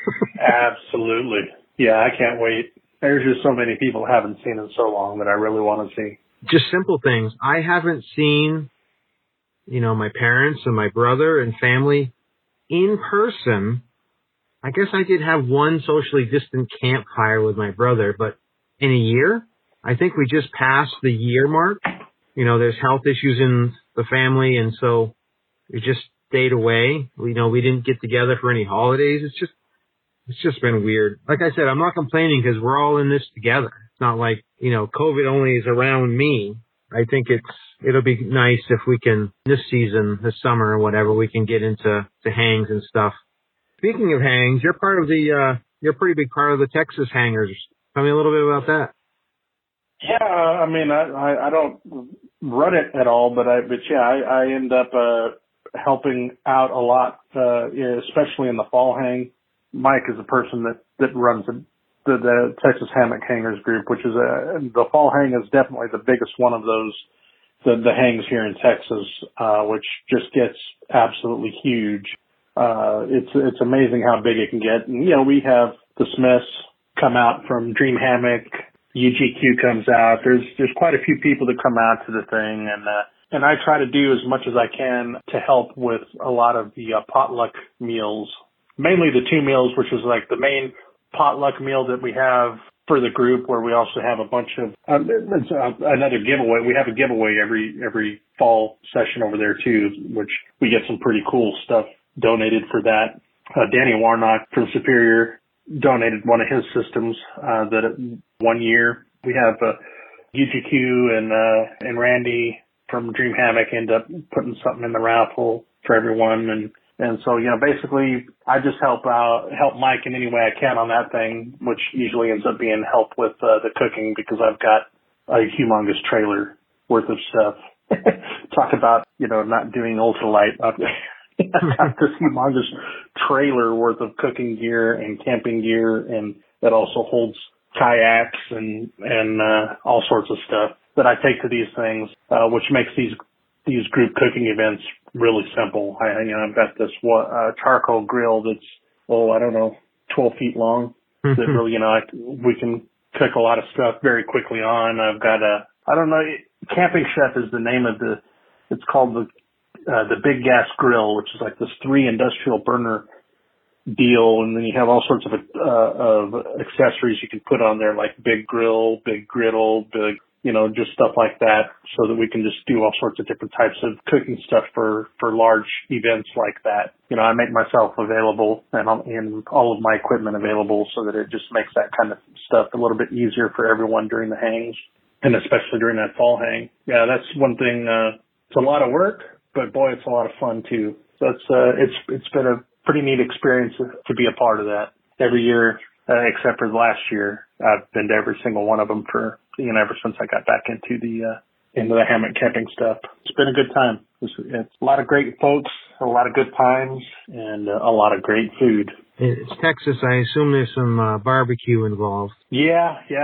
Absolutely. Yeah, I can't wait. There's just so many people I haven't seen in so long that I really want to see. Just simple things. I haven't seen, you know, my parents and my brother and family in person. I guess I did have one socially distant campfire with my brother, but in a year, I think we just passed the year mark. You know, there's health issues in the family, and so we just stayed away. We, you know, we didn't get together for any holidays. It's just, it's just been weird. Like I said, I'm not complaining because we're all in this together. It's not like, you know, COVID only is around me. I think it's, it'll be nice if we can, this season, this summer or whatever, we can get into to hangs and stuff. Speaking of hangs, you're part of the, uh, you're a pretty big part of the Texas Hangers. Tell me a little bit about that. Yeah, I mean, I, I, I don't run it at all, but I, but yeah, I, I end up, uh, helping out a lot, uh, especially in the fall hang. Mike is a person that, that runs the, the, the Texas Hammock Hangers group, which is a, the fall hang is definitely the biggest one of those, the, the hangs here in Texas, uh, which just gets absolutely huge. Uh, it's, it's amazing how big it can get. And, you know, we have the Smiths come out from Dream Hammock. U G Q comes out. There's, there's quite a few people that come out to the thing, and, uh, and I try to do as much as I can to help with a lot of the uh, potluck meals, mainly the two meals, which is like the main potluck meal that we have for the group, where we also have a bunch of, um, it's, uh, another giveaway. We have a giveaway every, every fall session over there too, which we get some pretty cool stuff donated for that. Uh, Danny Warnock from Superior donated one of his systems, uh, that one year. We have, uh, U G Q and, uh, and Randy from Dream Hammock end up putting something in the raffle for everyone. And, and so, you know, basically I just help out, help Mike in any way I can on that thing, which usually ends up being help with, uh, the cooking, because I've got a humongous trailer worth of stuff. Talk about, you know, not doing ultralight. I've got this humongous trailer worth of cooking gear and camping gear, and that also holds kayaks and, and, uh, all sorts of stuff that I take to these things, uh, which makes these, these group cooking events really simple. I, you know, I've got this, uh, charcoal grill that's, oh, I don't know, twelve feet long that really, you know, I, we can cook a lot of stuff very quickly on. I've got a, I don't know, Camping Chef is the name of the, it's called the, uh, the Big Gas Grill, which is like this three industrial burner deal. And then you have all sorts of, uh, of accessories you can put on there, like big grill, big griddle, big, you know, just stuff like that, so that we can just do all sorts of different types of cooking stuff for, for large events like that. You know, I make myself available and, and all of my equipment available, so that it just makes that kind of stuff a little bit easier for everyone during the hangs, and especially during that fall hang. Yeah, that's one thing. Uh, it's a lot of work, but boy, it's a lot of fun too. So it's, uh, it's, it's been a pretty neat experience to be a part of that every year, uh, except for last year. I've been to every single one of them for, you know, ever since I got back into the, uh, into the hammock camping stuff. It's been a good time. It's, it's a lot of great folks, a lot of good times, and uh, a lot of great food. It's Texas. I assume there's some uh, barbecue involved. Yeah, yeah.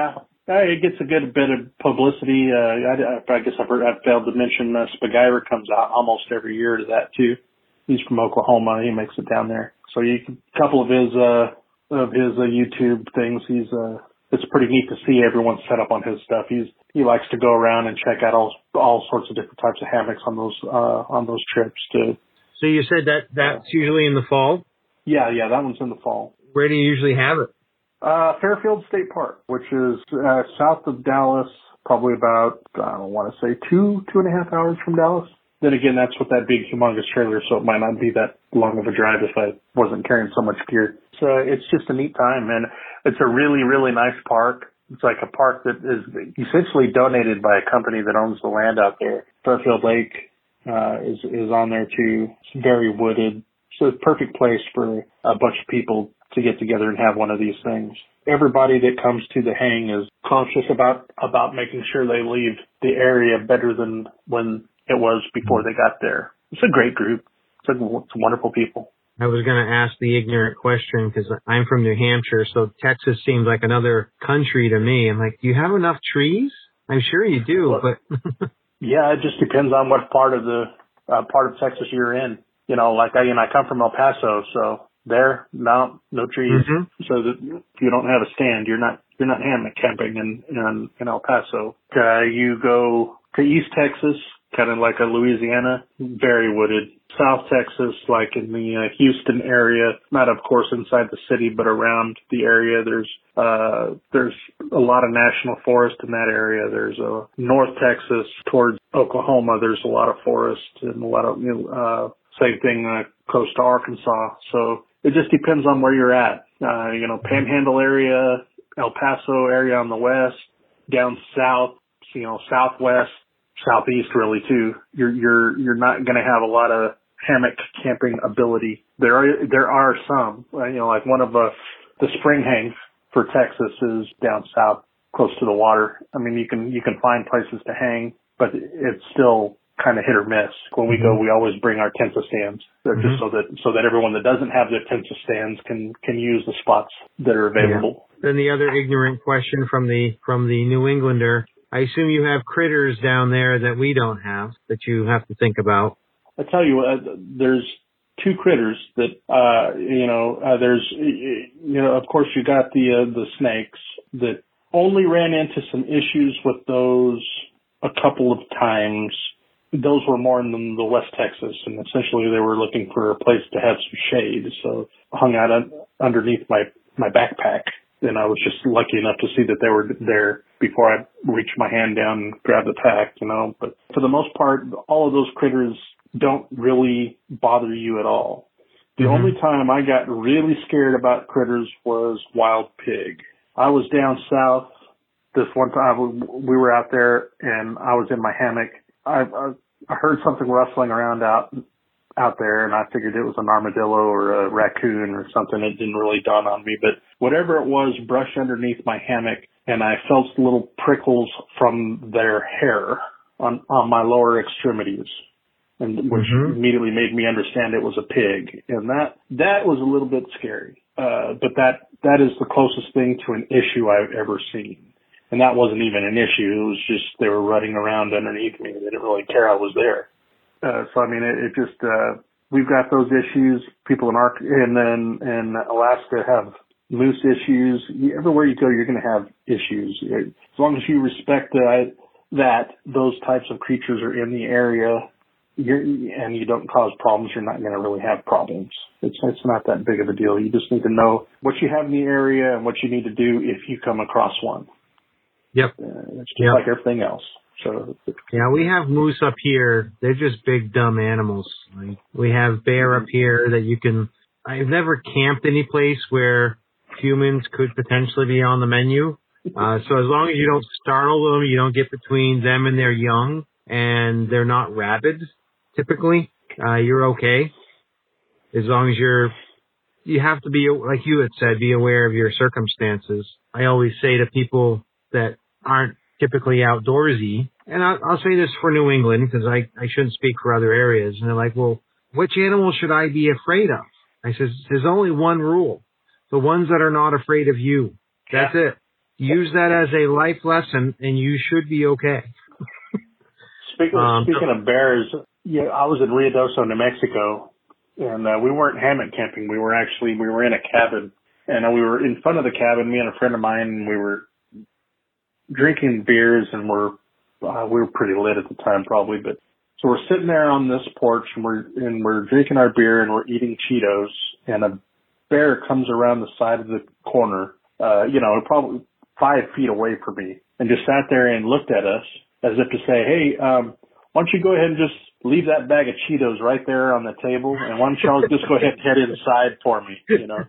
Uh, it gets a good bit of publicity. Uh, I, I guess I've, heard, I've failed to mention uh, Spaguyver comes out almost every year to that too. He's from Oklahoma. He makes it down there. So you, a couple of his uh, of his uh, YouTube things. He's uh, it's pretty neat to see everyone set up on his stuff. He's he likes to go around and check out all all sorts of different types of hammocks on those uh, on those trips too. So you said that that's usually in the fall? Yeah, yeah, that one's in the fall. Where do you usually have it? Uh, Fairfield State Park, which is uh, south of Dallas, probably about, I don't want to say, two, two and a half hours from Dallas. Then again, that's with that big, humongous trailer, so it might not be that long of a drive if I wasn't carrying so much gear. So it's just a neat time, and it's a really, really nice park. It's like a park that is essentially donated by a company that owns the land out there. Fairfield Lake uh, is, is on there, too. It's very wooded. So it's a perfect place for a bunch of people to get together and have one of these things. Everybody that comes to the hang is conscious about, about making sure they leave the area better than when it was before they got there. It's a great group. It's, a, it's wonderful people. I was going to ask the ignorant question because I'm from New Hampshire, so Texas seems like another country to me. I'm like, do you have enough trees? I'm sure you do, well, but... yeah, it just depends on what part of the uh, part of Texas you're in. You know, like I, you know, I come from El Paso, so there, no, no trees. Mm-hmm. So that if you don't have a stand, you're not, you're not hammock camping in, in, in El Paso. Uh, you go to East Texas, kind of like a Louisiana, very wooded. South Texas, like in the uh, Houston area, not of course inside the city, but around the area. There's, uh, there's a lot of national forest in that area. There's a North Texas towards Oklahoma. There's a lot of forest and a lot of, you know, uh, same thing, uh, close to Arkansas. So it just depends on where you're at. Uh, you know, Panhandle area, El Paso area on the west, down south, you know, southwest, southeast really too. You're, you're, you're not going to have a lot of hammock camping ability. There are, there are some, uh, you know, like one of uh, the spring hangs for Texas is down south, close to the water. I mean, you can, you can find places to hang, but it's still kind of hit or miss. When we go, we always bring our tents stands, mm-hmm. just so that so that everyone that doesn't have their tents stands can can use the spots that are available. Yeah. Then the other ignorant question from the from the New Englander: I assume you have critters down there that we don't have that you have to think about. I tell you, uh, there's two critters that uh, you know. Uh, there's you know, of course, you got the uh, the snakes that only ran into some issues with those a couple of times. Those were more in the West Texas, and essentially they were looking for a place to have some shade, so I hung out un- underneath my, my backpack, and I was just lucky enough to see that they were there before I reached my hand down and grabbed the pack, you know. But for the most part, all of those critters don't really bother you at all. The mm-hmm. only time I got really scared about critters was wild pig. I was down south this one time. We were out there, and I was in my hammock. I, I heard something rustling around out out there, and I figured it was an armadillo or a raccoon or something. It didn't really dawn on me, but whatever it was brushed underneath my hammock, and I felt little prickles from their hair on, on my lower extremities, and which mm-hmm. immediately made me understand it was a pig, and that that was a little bit scary. Uh, but that that is the closest thing to an issue I've ever seen. And that wasn't even an issue. It was just they were running around underneath me. They didn't really care I was there. Uh, so, I mean, it, it just, uh, we've got those issues. People in Ark and then in Alaska have moose issues. Everywhere you go, you're going to have issues. As long as you respect that, that those types of creatures are in the area you're, and you don't cause problems, you're not going to really have problems. It's, it's not that big of a deal. You just need to know what you have in the area and what you need to do if you come across one. Yep. Uh, it's just yep. like everything else. So yeah, we have moose up here. They're just big, dumb animals. Like, we have bear up here that you can. I've never camped any place where humans could potentially be on the menu. Uh, so as long as you don't startle them, you don't get between them and their young, and they're not rabid. Typically, uh, you're okay. As long as you're, you have to be, like you had said, be aware of your circumstances. I always say to people that aren't typically outdoorsy, and I'll, I'll say this for New England because I, I shouldn't speak for other areas, and they're like, well, which animal should I be afraid of? I says, there's only one rule. The ones that are not afraid of you. That's yeah. it. use that as a life lesson, and you should be okay. Speaking, um, speaking of bears, yeah, I was in Ruidoso, New Mexico, and uh, we weren't hammock camping. We were actually, we were in a cabin, and uh, we were in front of the cabin, me and a friend of mine, and we were drinking beers, and we're, uh, we were pretty lit at the time probably, but so we're sitting there on this porch, and we're, and we're drinking our beer, and we're eating Cheetos, and a bear comes around the side of the corner, uh, you know, probably five feet away from me, and just sat there and looked at us as if to say, hey, um, why don't you go ahead and just leave that bag of Cheetos right there on the table, and why don't y'all just go ahead and head inside for me, you know?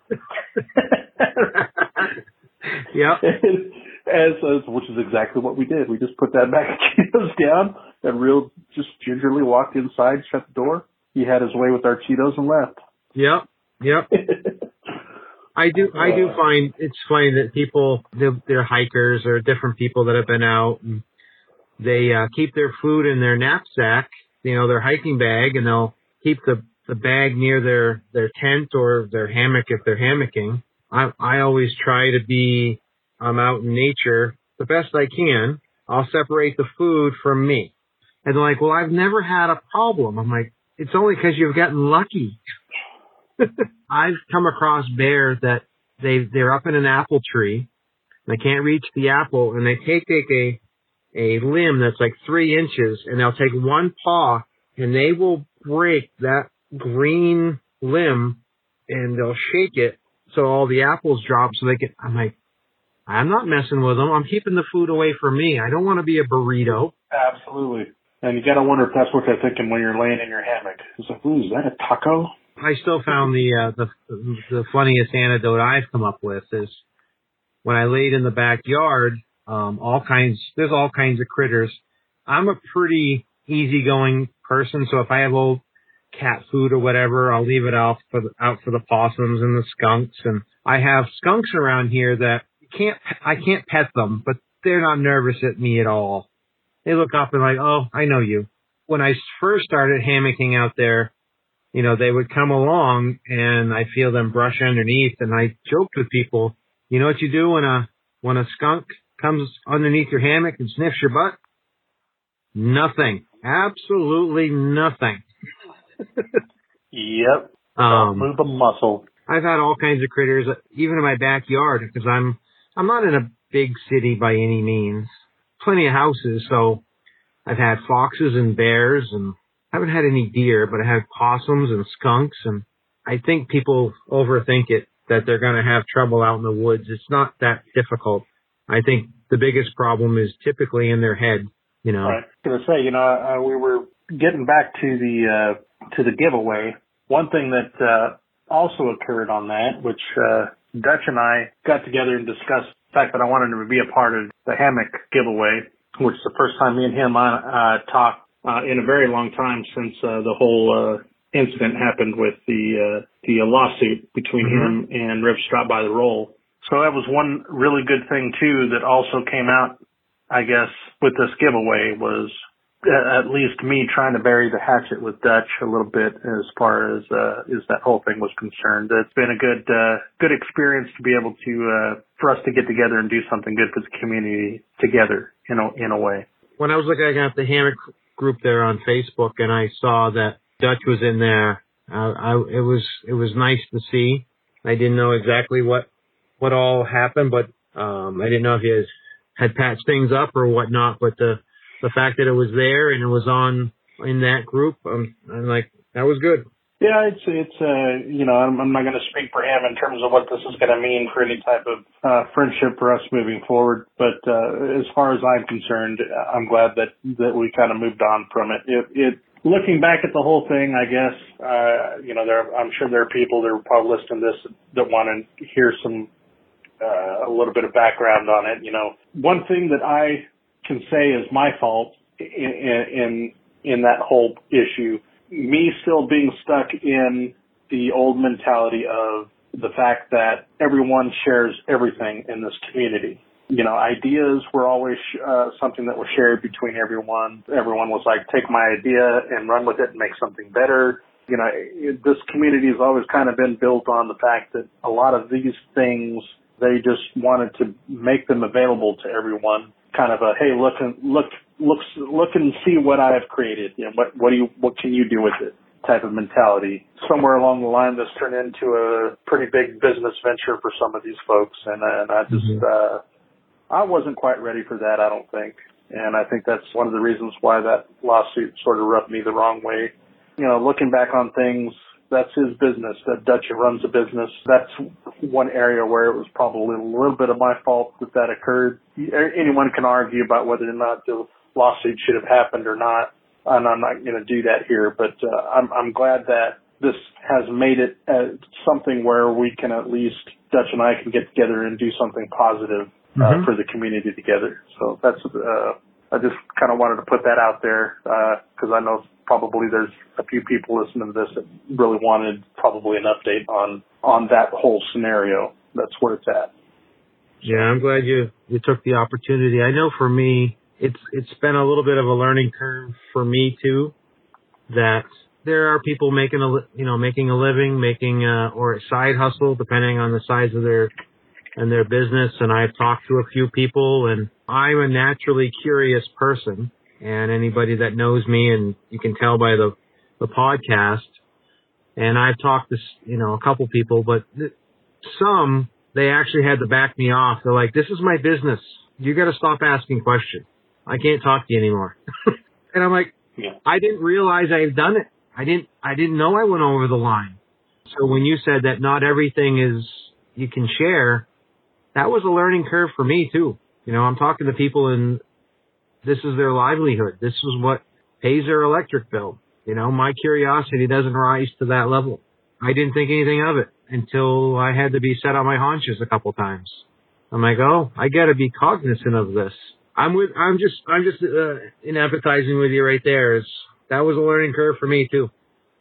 Yeah. As, as, which is exactly what we did. We just put that bag of Cheetos down and real just gingerly walked inside, shut the door. He had his way with our Cheetos and left. Yep. Yep. I do. I do find it's funny that people, they're, they're hikers or different people that have been out, and they uh, keep their food in their knapsack, you know, their hiking bag, and they'll keep the the bag near their their tent or their hammock if they're hammocking. I I always try to be I'm out in nature the best I can. I'll separate the food from me. And they're like, well, I've never had a problem. I'm like, it's only because you've gotten lucky. I've come across bears that they, they're up in an apple tree. They can't reach the apple, and they take, take a, a limb that's like three inches, and they'll take one paw, and they will break that green limb, and they'll shake it so all the apples drop so they can, I'm like, I'm not messing with them. I'm keeping the food away from me. I don't want to be a burrito. Absolutely. And you got to wonder if that's what they're thinking when you're laying in your hammock. It's like, ooh, is that a taco? I still found the, uh, the, the funniest anecdote I've come up with is when I laid in the backyard, um, all kinds, there's all kinds of critters. I'm a pretty easygoing person. So if I have old cat food or whatever, I'll leave it out for the, out for the possums and the skunks. And I have skunks around here that can't, I can't pet them, but they're not nervous at me at all. They look up and like, oh, I know you. When I first started hammocking out there, you know, they would come along and I feel them brush underneath, and I joked with people, you know what you do when a, when a skunk comes underneath your hammock and sniffs your butt? Nothing. Absolutely nothing. Yep. Um, Don't move a muscle. I've had all kinds of critters, even in my backyard, because I'm, I'm not in a big city by any means. Plenty of houses, so I've had foxes and bears, and I haven't had any deer, but I had possums and skunks, and I think people overthink it, that they're going to have trouble out in the woods. It's not that difficult. I think the biggest problem is typically in their head, you know. Right. I was going to say, you know, uh, we were getting back to the, uh, to the giveaway. One thing that, uh, also occurred on that, which, uh, Dutch and I got together and discussed the fact that I wanted him to be a part of the hammock giveaway, which is the first time me and him, uh, talked, uh, in a very long time since, uh, the whole, uh, incident happened with the, uh, the lawsuit between mm-hmm. him and Rip Strop by the Roll. So that was one really good thing too that also came out, I guess, with this giveaway was uh, at least me trying to bury the hatchet with Dutch a little bit as far as, uh, as that whole thing was concerned. It's been a good, uh, good experience to be able to, uh, for us to get together and do something good for the community together in a, in a way. When I was looking at the hammock group there on Facebook and I saw that Dutch was in there, uh, I, it was, it was nice to see. I didn't know exactly what, what all happened, but, um, I didn't know if he has, had patched things up or whatnot, but the, the fact that it was there and it was on in that group, um, I'm like, that was good. Yeah, it's, it's, uh, you know, I'm, I'm not going to speak for him in terms of what this is going to mean for any type of, uh, friendship for us moving forward. But, uh, as far as I'm concerned, I'm glad that, that we kind of moved on from it. It, it, looking back at the whole thing, I guess, uh, you know, there, I'm sure there are people that are probably listening to this that want to hear some, uh, a little bit of background on it. You know, one thing that I can say is my fault in, in, in that whole issue, me still being stuck in the old mentality of the fact that everyone shares everything in this community. You know, ideas were always uh, something that was shared between everyone. Everyone was like, take my idea and run with it and make something better. You know, this community has always kind of been built on the fact that a lot of these things They just wanted to make them available to everyone. Kind of a, hey, look and look, look, look and see what I have created. You know, what, what do you, what can you do with it? Type of mentality. Somewhere along the line, this turned into a pretty big business venture for some of these folks, and, and I just, mm-hmm. uh, I wasn't quite ready for that, I don't think. And I think that's one of the reasons why that lawsuit sort of rubbed me the wrong way. You know, looking back on things, that's his business. That Dutch runs a business. That's one area where it was probably a little bit of my fault that that occurred. Anyone can argue about whether or not the lawsuit should have happened or not, and I'm not going to do that here. But uh, I'm, I'm glad that this has made it uh, something where we can at least, Dutch and I can get together and do something positive uh, mm-hmm. for the community together. So that's, uh, I just kind of wanted to put that out there because uh, I know probably there's a few people listening to this that really wanted probably an update on, on that whole scenario. That's where it's at. Yeah, I'm glad you, you took the opportunity. I know for me, it's it's been a little bit of a learning curve for me too, that there are people making a, you know, making a living, making a, or a side hustle, depending on the size of their, and their business. And I've talked to a few people, and I'm a naturally curious person. And anybody that knows me, and you can tell by the, the podcast, and I've talked to, you know, a couple people, but th- some, they actually had to back me off. They're like, this is my business. You got to stop asking questions. I can't talk to you anymore. And I'm like, yeah. I didn't realize I had done it. I didn't, I didn't know I went over the line. So when you said that not everything is, you can share, that was a learning curve for me too. You know, I'm talking to people and this is their livelihood. This is what pays their electric bill. You know, my curiosity doesn't rise to that level. I didn't think anything of it until I had to be set on my haunches a couple times. I'm like, oh, I got to be cognizant of this. I'm with, I'm just, I'm just, uh, in empathizing with you right there. Is that was a learning curve for me too.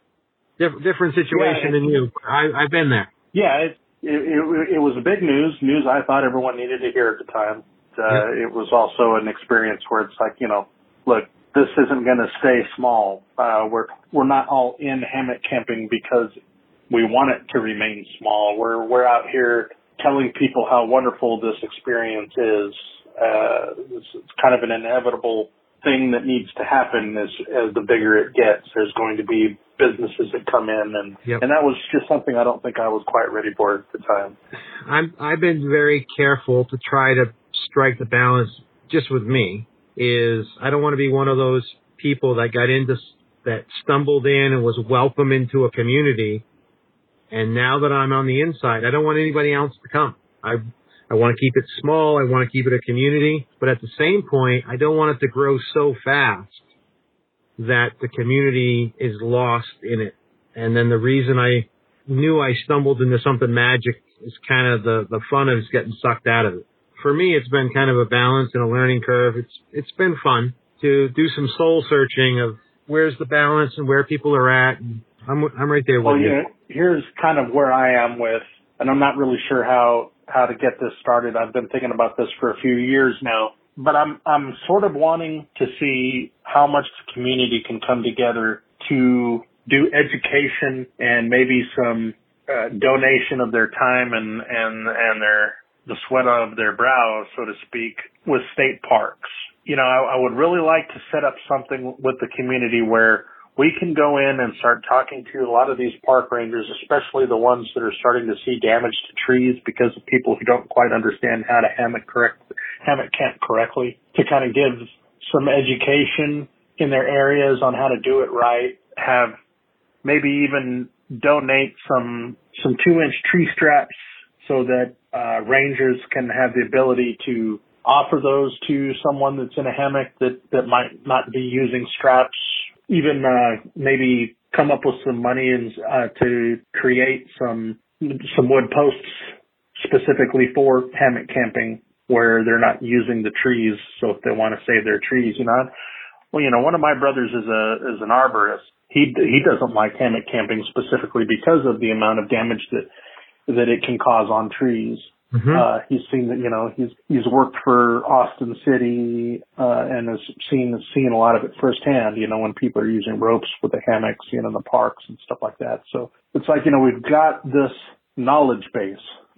Dif- different situation yeah, than you. I, I've been there. Yeah, it, it, it, it was a big news, news I thought everyone needed to hear at the time. Uh, yeah. It was also an experience where it's like, you know, look, this isn't going to stay small. Uh, we're, we're not all in hammock camping because we want it to remain small. We're, we're out here telling people how wonderful this experience is. Uh, it's, it's kind of an inevitable thing that needs to happen as, as the bigger it gets. There's going to be businesses that come in, and yep. and that was just something I don't think I was quite ready for at the time. I'm, I've been very careful to try to strike the balance just with me. Is I don't want to be one of those people that got into, that stumbled in and was welcome into a community, and now that I'm on the inside, I don't want anybody else to come. I I want to keep it small. I want to keep it a community. But at the same point, I don't want it to grow so fast that the community is lost in it. And then the reason I knew I stumbled into something magic is kind of the, the fun of getting sucked out of it. For me, it's been kind of a balance and a learning curve. It's It's been fun to do some soul searching of where's the balance and where people are at. And I'm, I'm right there with well, you. Yeah, here's kind of where I am with, and I'm not really sure how how to get this started. I've been thinking about this for a few years now, but I'm I'm sort of wanting to see how much the community can come together to do education and maybe some uh, donation of their time and and and their the sweat of their brow, so to speak, with state parks. You know, I, I would really like to set up something with the community where we can go in and start talking to a lot of these park rangers, especially the ones that are starting to see damage to trees because of people who don't quite understand how to hammock correct, hammock camp correctly, to kind of give some education in their areas on how to do it right, have maybe even donate some, some two inch tree straps so that, uh, rangers can have the ability to offer those to someone that's in a hammock that, that might not be using straps. Even uh, maybe come up with some money and uh, to create some some wood posts specifically for hammock camping where they're not using the trees. So if they want to save their trees, you know, well, you know, one of my brothers is a is an arborist. He he doesn't like hammock camping specifically because of the amount of damage that that it can cause on trees. Mm-hmm. Uh, he's seen that, you know, he's, he's worked for Austin City, uh, and has seen, seen a lot of it firsthand, you know, when people are using ropes with the hammocks, you know, in the parks and stuff like that. So it's like, you know, we've got this knowledge base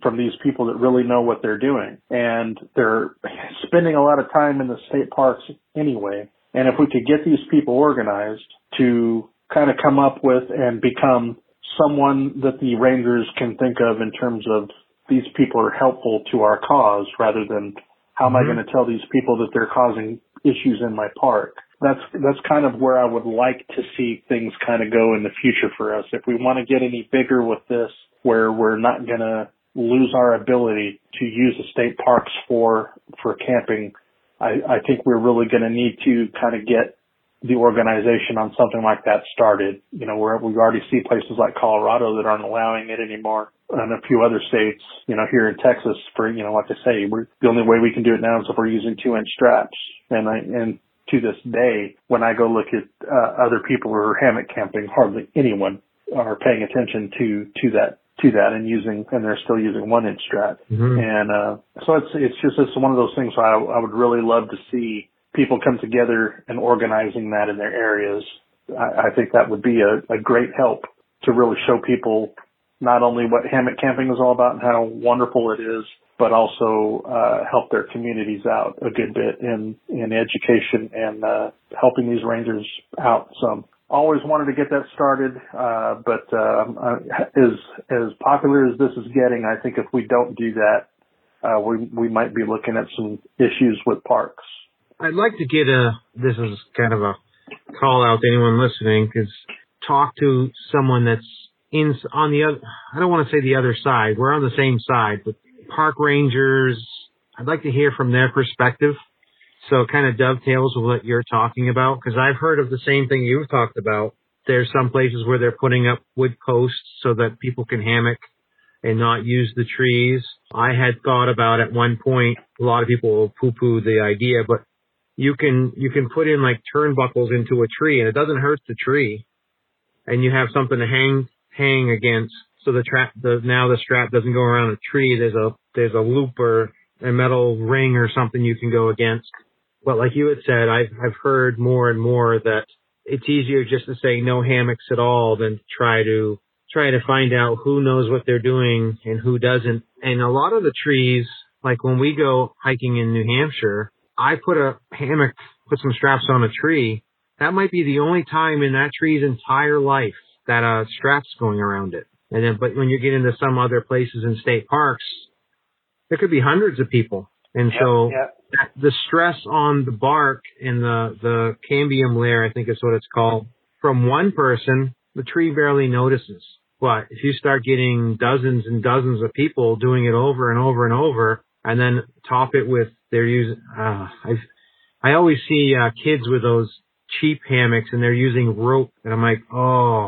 from these people that really know what they're doing. And they're spending a lot of time in the state parks anyway. And if we could get these people organized to kind of come up with and become someone that the rangers can think of in terms of these people are helpful to our cause rather than how am mm-hmm. I going to tell these people that they're causing issues in my park. That's, that's kind of where I would like to see things kind of go in the future for us. If we want to get any bigger with this, where we're not going to lose our ability to use the state parks for, for camping, I, I think we're really going to need to kind of get the organization on something like that started. You know, where we already see places like Colorado that aren't allowing it anymore, and a few other states, you know, here in Texas for, you know, like I say, we're, the only way we can do it now is if we're using two inch straps. And I, and to this day, when I go look at uh, other people who are hammock camping, hardly anyone are paying attention to, to that, to that and using, and they're still using one inch strap. Mm-hmm. And, uh, so it's, it's just, it's one of those things where I, I would really love to see people come together and organizing that in their areas. I, I think that would be a, a great help to really show people not only what hammock camping is all about and how wonderful it is, but also uh, help their communities out a good bit in, in education and uh, helping these rangers out some. Always wanted to get that started, uh, but uh, as as popular as this is getting, I think if we don't do that, uh, we we might be looking at some issues with parks. I'd like to get a, this is kind of a call out to anyone listening, because talk to someone that's in, on the other, I don't want to say the other side, we're on the same side, but park rangers, I'd like to hear from their perspective. So it kind of dovetails with what you're talking about, because I've heard of the same thing you've talked about. There's some places where they're putting up wood posts so that people can hammock and not use the trees. I had thought about at one point, a lot of people will poo-poo the idea, but you can, you can put in like turnbuckles into a tree and it doesn't hurt the tree. And you have something to hang, hang against. So the trap, the, now the strap doesn't go around a tree. There's a, there's a loop or a metal ring or something you can go against. But like you had said, I've, I've heard more and more that it's easier just to say no hammocks at all than to try to, try to find out who knows what they're doing and who doesn't. And a lot of the trees, like when we go hiking in New Hampshire, I put a hammock, put some straps on a tree. That might be the only time in that tree's entire life that a strap's going around it. And then, but when you get into some other places in state parks, there could be hundreds of people. And yep, so yep. That, the stress on the bark and the, the cambium layer, I think is what it's called, from one person, the tree barely notices. But if you start getting dozens and dozens of people doing it over and over and over, and then top it with, they're using, uh, I, I always see uh, kids with those cheap hammocks and they're using rope. And I'm like, oh,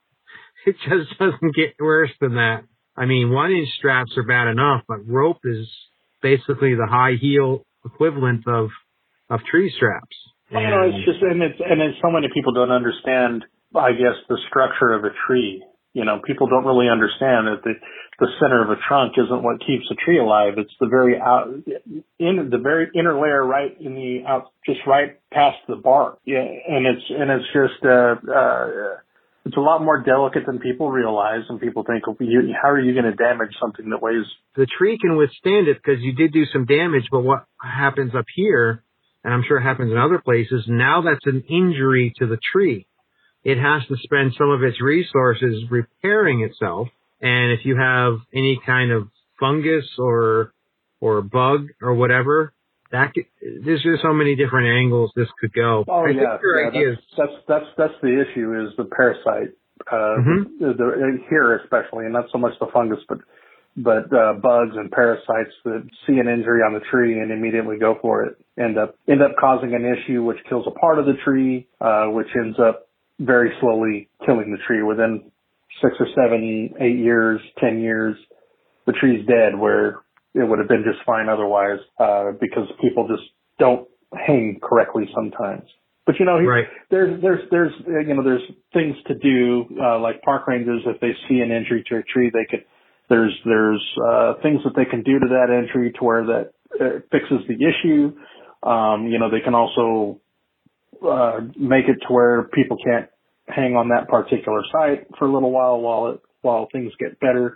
it just doesn't get worse than that. I mean, one inch straps are bad enough, but rope is basically the high heel equivalent of, of tree straps. Well, you know, it's just, and it's, and it's so many people don't understand, I guess, the structure of a tree. You know, people don't really understand that the, the center of a trunk isn't what keeps a tree alive. It's the very out, in the very inner layer, right in the out, just right past the bark. Yeah, and it's and it's just uh, uh, it's a lot more delicate than people realize, and people think, well, you, how are you going to damage something that weighs? The tree can withstand it because you did do some damage, but what happens up here, and I'm sure it happens in other places, now that's an injury to the tree. It has to spend some of its resources repairing itself. And if you have any kind of fungus or, or bug or whatever, that could, there's just so many different angles this could go. Oh, I yeah. think your yeah idea that's, that's, that's, that's the issue is the parasite, uh, mm-hmm. the, the, here especially, and not so much the fungus, but, but, uh, bugs and parasites that see an injury on the tree and immediately go for it, end up, end up causing an issue which kills a part of the tree, uh, which ends up very slowly killing the tree. Within six or seven, eight years, ten years, the tree's dead where it would have been just fine otherwise, uh, because people just don't hang correctly sometimes. But you know, right. there's, there's, there's, you know, there's things to do, uh, like park rangers, if they see an injury to a tree, they could, there's, there's, uh, things that they can do to that injury to where that uh, fixes the issue. Um, you know, they can also, Uh, make it to where people can't hang on that particular site for a little while while it, while things get better.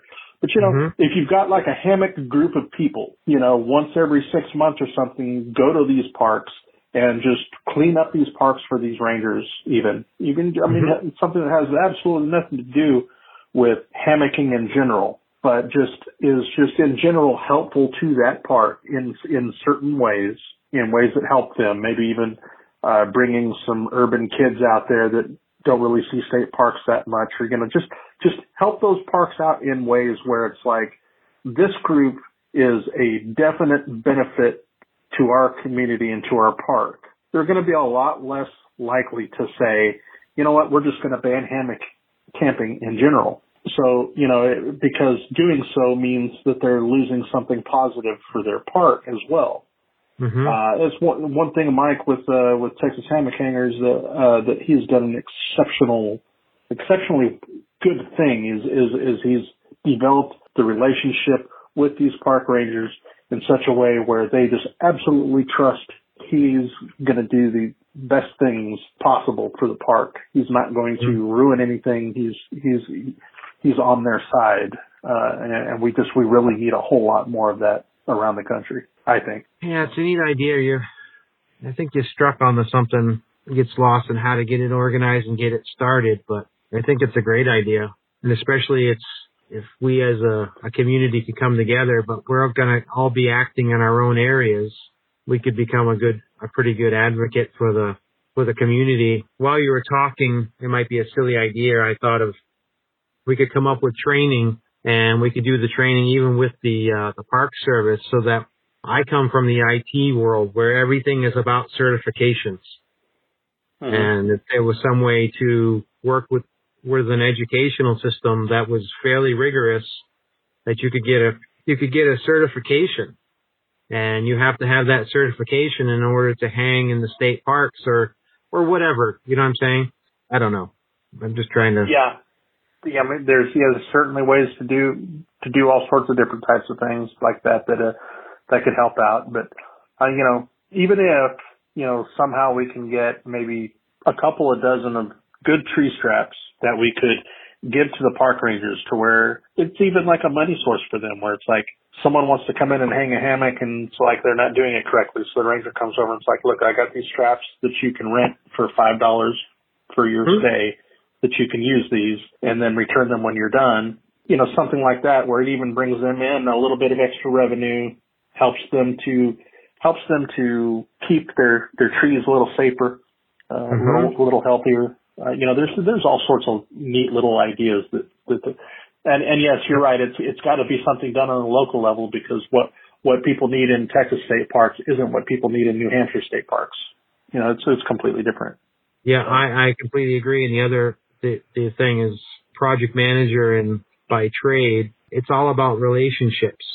But, you know, mm-hmm. if you've got like a hammock group of people, you know, once every six months or something, go to these parks and just clean up these parks for these rangers even. Even, I mean, mm-hmm. something that has absolutely nothing to do with hammocking in general, but just is just in general helpful to that park in in certain ways, in ways that help them. Maybe even uh, bringing some urban kids out there that don't really see state parks that much, or, you know, just just help those parks out in ways where it's like, this group is a definite benefit to our community and to our park. They're going to be a lot less likely to say, you know what, we're just going to ban hammock camping in general. So, you know, it, because doing so means that they're losing something positive for their park as well. Mm-hmm. Uh, it's one, one thing, Mike, with, uh, with Texas Hammock Hangers, that, uh, that he's done an exceptional, exceptionally good thing is, is, is he's developed the relationship with these park rangers in such a way where they just absolutely trust he's going to do the best things possible for the park. He's not going to mm-hmm. ruin anything. He's, he's, he's on their side. Uh, and, and we just, we really need a whole lot more of that around the country, I think. Yeah, it's a neat idea. You, I think you struck on the something gets lost in how to get it organized and get it started, but I think it's a great idea. And especially it's, if we as a, a community could come together, but we're going to all be acting in our own areas, we could become a good, a pretty good advocate for the, for the community. While you were talking, it might be a silly idea. I thought of, we could come up with training, and we could do the training even with the, uh, the park service, so that I come from the I T world where everything is about certifications. Mm-hmm. And if there was some way to work with, with an educational system that was fairly rigorous, that you could get a, you could get a certification, and you have to have that certification in order to hang in the state parks or, or whatever. You know what I'm saying? I don't know. I'm just trying to. Yeah. Yeah. I mean, there's, yeah, there's certainly ways to do, to do all sorts of different types of things like that, that, uh, that could help out. But, uh, you know, even if, you know, somehow we can get maybe a couple of dozen of good tree straps that we could give to the park rangers, to where it's even like a money source for them, where it's like someone wants to come in and hang a hammock and it's like they're not doing it correctly. So the ranger comes over and it's like, look, I got these straps that you can rent for five dollars for your mm-hmm. stay, that you can use these and then return them when you're done. You know, something like that, where it even brings them in a little bit of extra revenue, helps them to, helps them to keep their, their trees a little safer, uh, mm-hmm. a little, a little healthier. Uh, you know, there's, there's all sorts of neat little ideas that, that, that and, and yes, you're right. It's, it's got to be something done on a local level, because what, what people need in Texas state parks isn't what people need in New Hampshire state parks. You know, it's, it's completely different. Yeah, I, I completely agree. And the other, the, the thing is, project manager and by trade, it's all about relationships.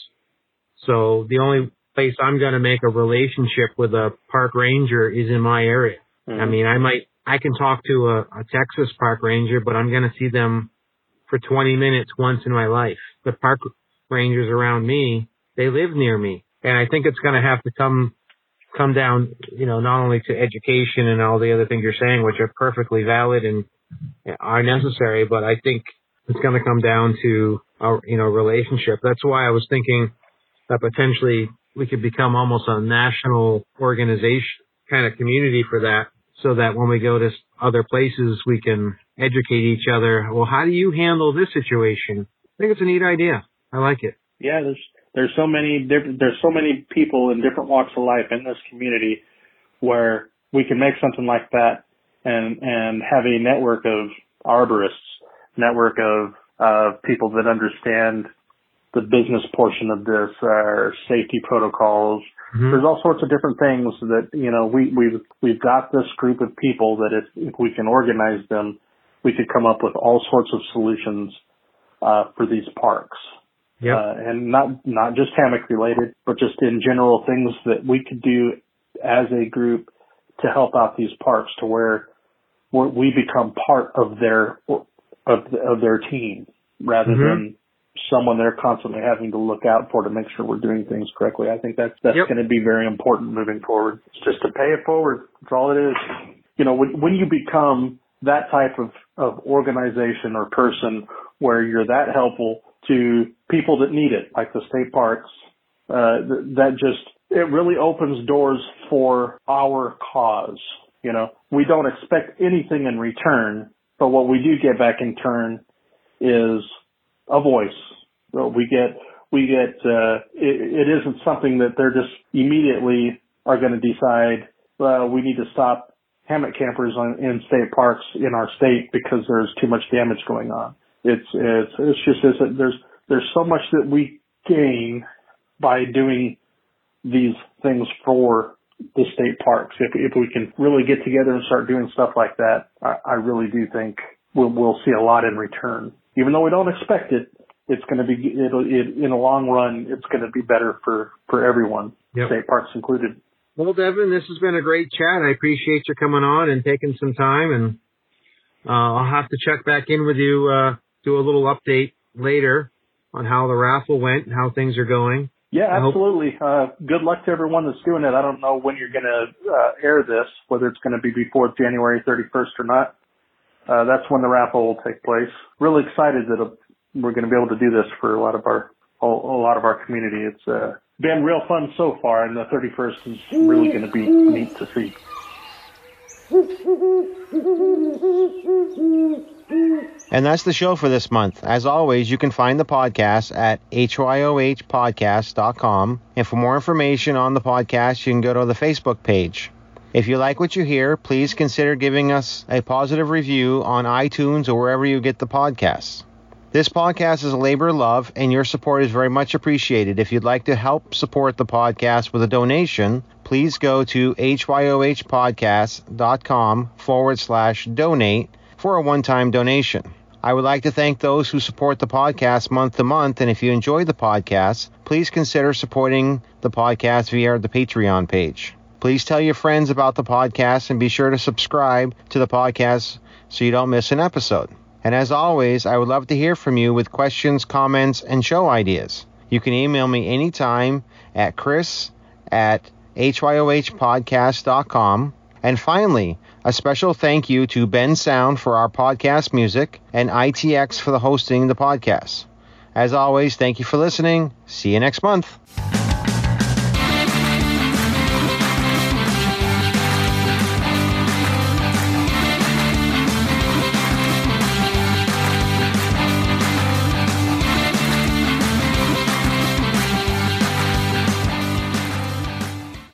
So the only place I'm going to make a relationship with a park ranger is in my area. Mm-hmm. I mean, I might, I can talk to a, a Texas park ranger, but I'm going to see them for twenty minutes once in my life. The park rangers around me, they live near me. And I think it's going to have to come, come down, you know, not only to education and all the other things you're saying, which are perfectly valid and are necessary, but I think it's going to come down to our, you know, relationship. That's why I was thinking that potentially we could become almost a national organization kind of community for that, so that when we go to other places, we can educate each other. Well, how do you handle this situation? I think it's a neat idea. I like it. Yeah, there's there's so many different there's so many people in different walks of life in this community where we can make something like that and and have a network of arborists, network of uh, people that understand the business portion of this, our safety protocols. Mm-hmm. There's all sorts of different things that, you know, we, we've, we've got this group of people that if, if we can organize them, we could come up with all sorts of solutions, uh, for these parks. Yep. Uh, and not, not just hammock related, but just in general things that we could do as a group to help out these parks, to where we're, we become part of their, of, of their team, rather mm-hmm. than someone they're constantly having to look out for to make sure we're doing things correctly. I think that's, that's yep. going to be very important moving forward. It's just to pay it forward. That's all it is. You know, when, when you become that type of, of organization or person where you're that helpful to people that need it, like the state parks. Uh, th- that just, it really opens doors for our cause. You know, we don't expect anything in return, but what we do get back in turn is a voice. So we get, we get, uh, it, it isn't something that they're just immediately are going to decide, well, we need to stop hammock campers on, in state parks in our state because there's too much damage going on. It's, it's, it's just, it's, there's, there's so much that we gain by doing these things for the state parks. If, if we can really get together and start doing stuff like that, I, I really do think we'll, we'll see a lot in return. Even though we don't expect it, it's going to be, it'll, it, in the long run, it's going to be better for, for everyone, yep. State parks included. Well, Devin, this has been a great chat. I appreciate you coming on and taking some time, and uh, I'll have to check back in with you, uh, do a little update later on how the raffle went and how things are going. Yeah, absolutely. Uh, good luck to everyone that's doing it. I don't know when you're going to uh, air this, whether it's going to be before January thirty-first or not. Uh, that's when the raffle will take place. Really excited that we're going to be able to do this for a lot of our a, a lot of our community. It's uh, been real fun so far, and the thirty-first is really going to be neat to see. And that's the show for this month. As always, you can find the podcast at H Y O H podcast dot com. And for more information on the podcast, you can go to the Facebook page. If you like what you hear, please consider giving us a positive review on iTunes or wherever you get the podcasts. This podcast is a labor of love, and your support is very much appreciated. If you'd like to help support the podcast with a donation, please go to H Y O H podcast dot com forward slash donate for a one-time donation. I would like to thank those who support the podcast month to month, and if you enjoy the podcast, please consider supporting the podcast via the Patreon page. Please tell your friends about the podcast and be sure to subscribe to the podcast so you don't miss an episode. And as always, I would love to hear from you with questions, comments, and show ideas. You can email me anytime at chris at H Y O H podcast dot com. And finally, a special thank you to Ben Sound for our podcast music and I T X for the hosting the podcast. As always, thank you for listening. See you next month.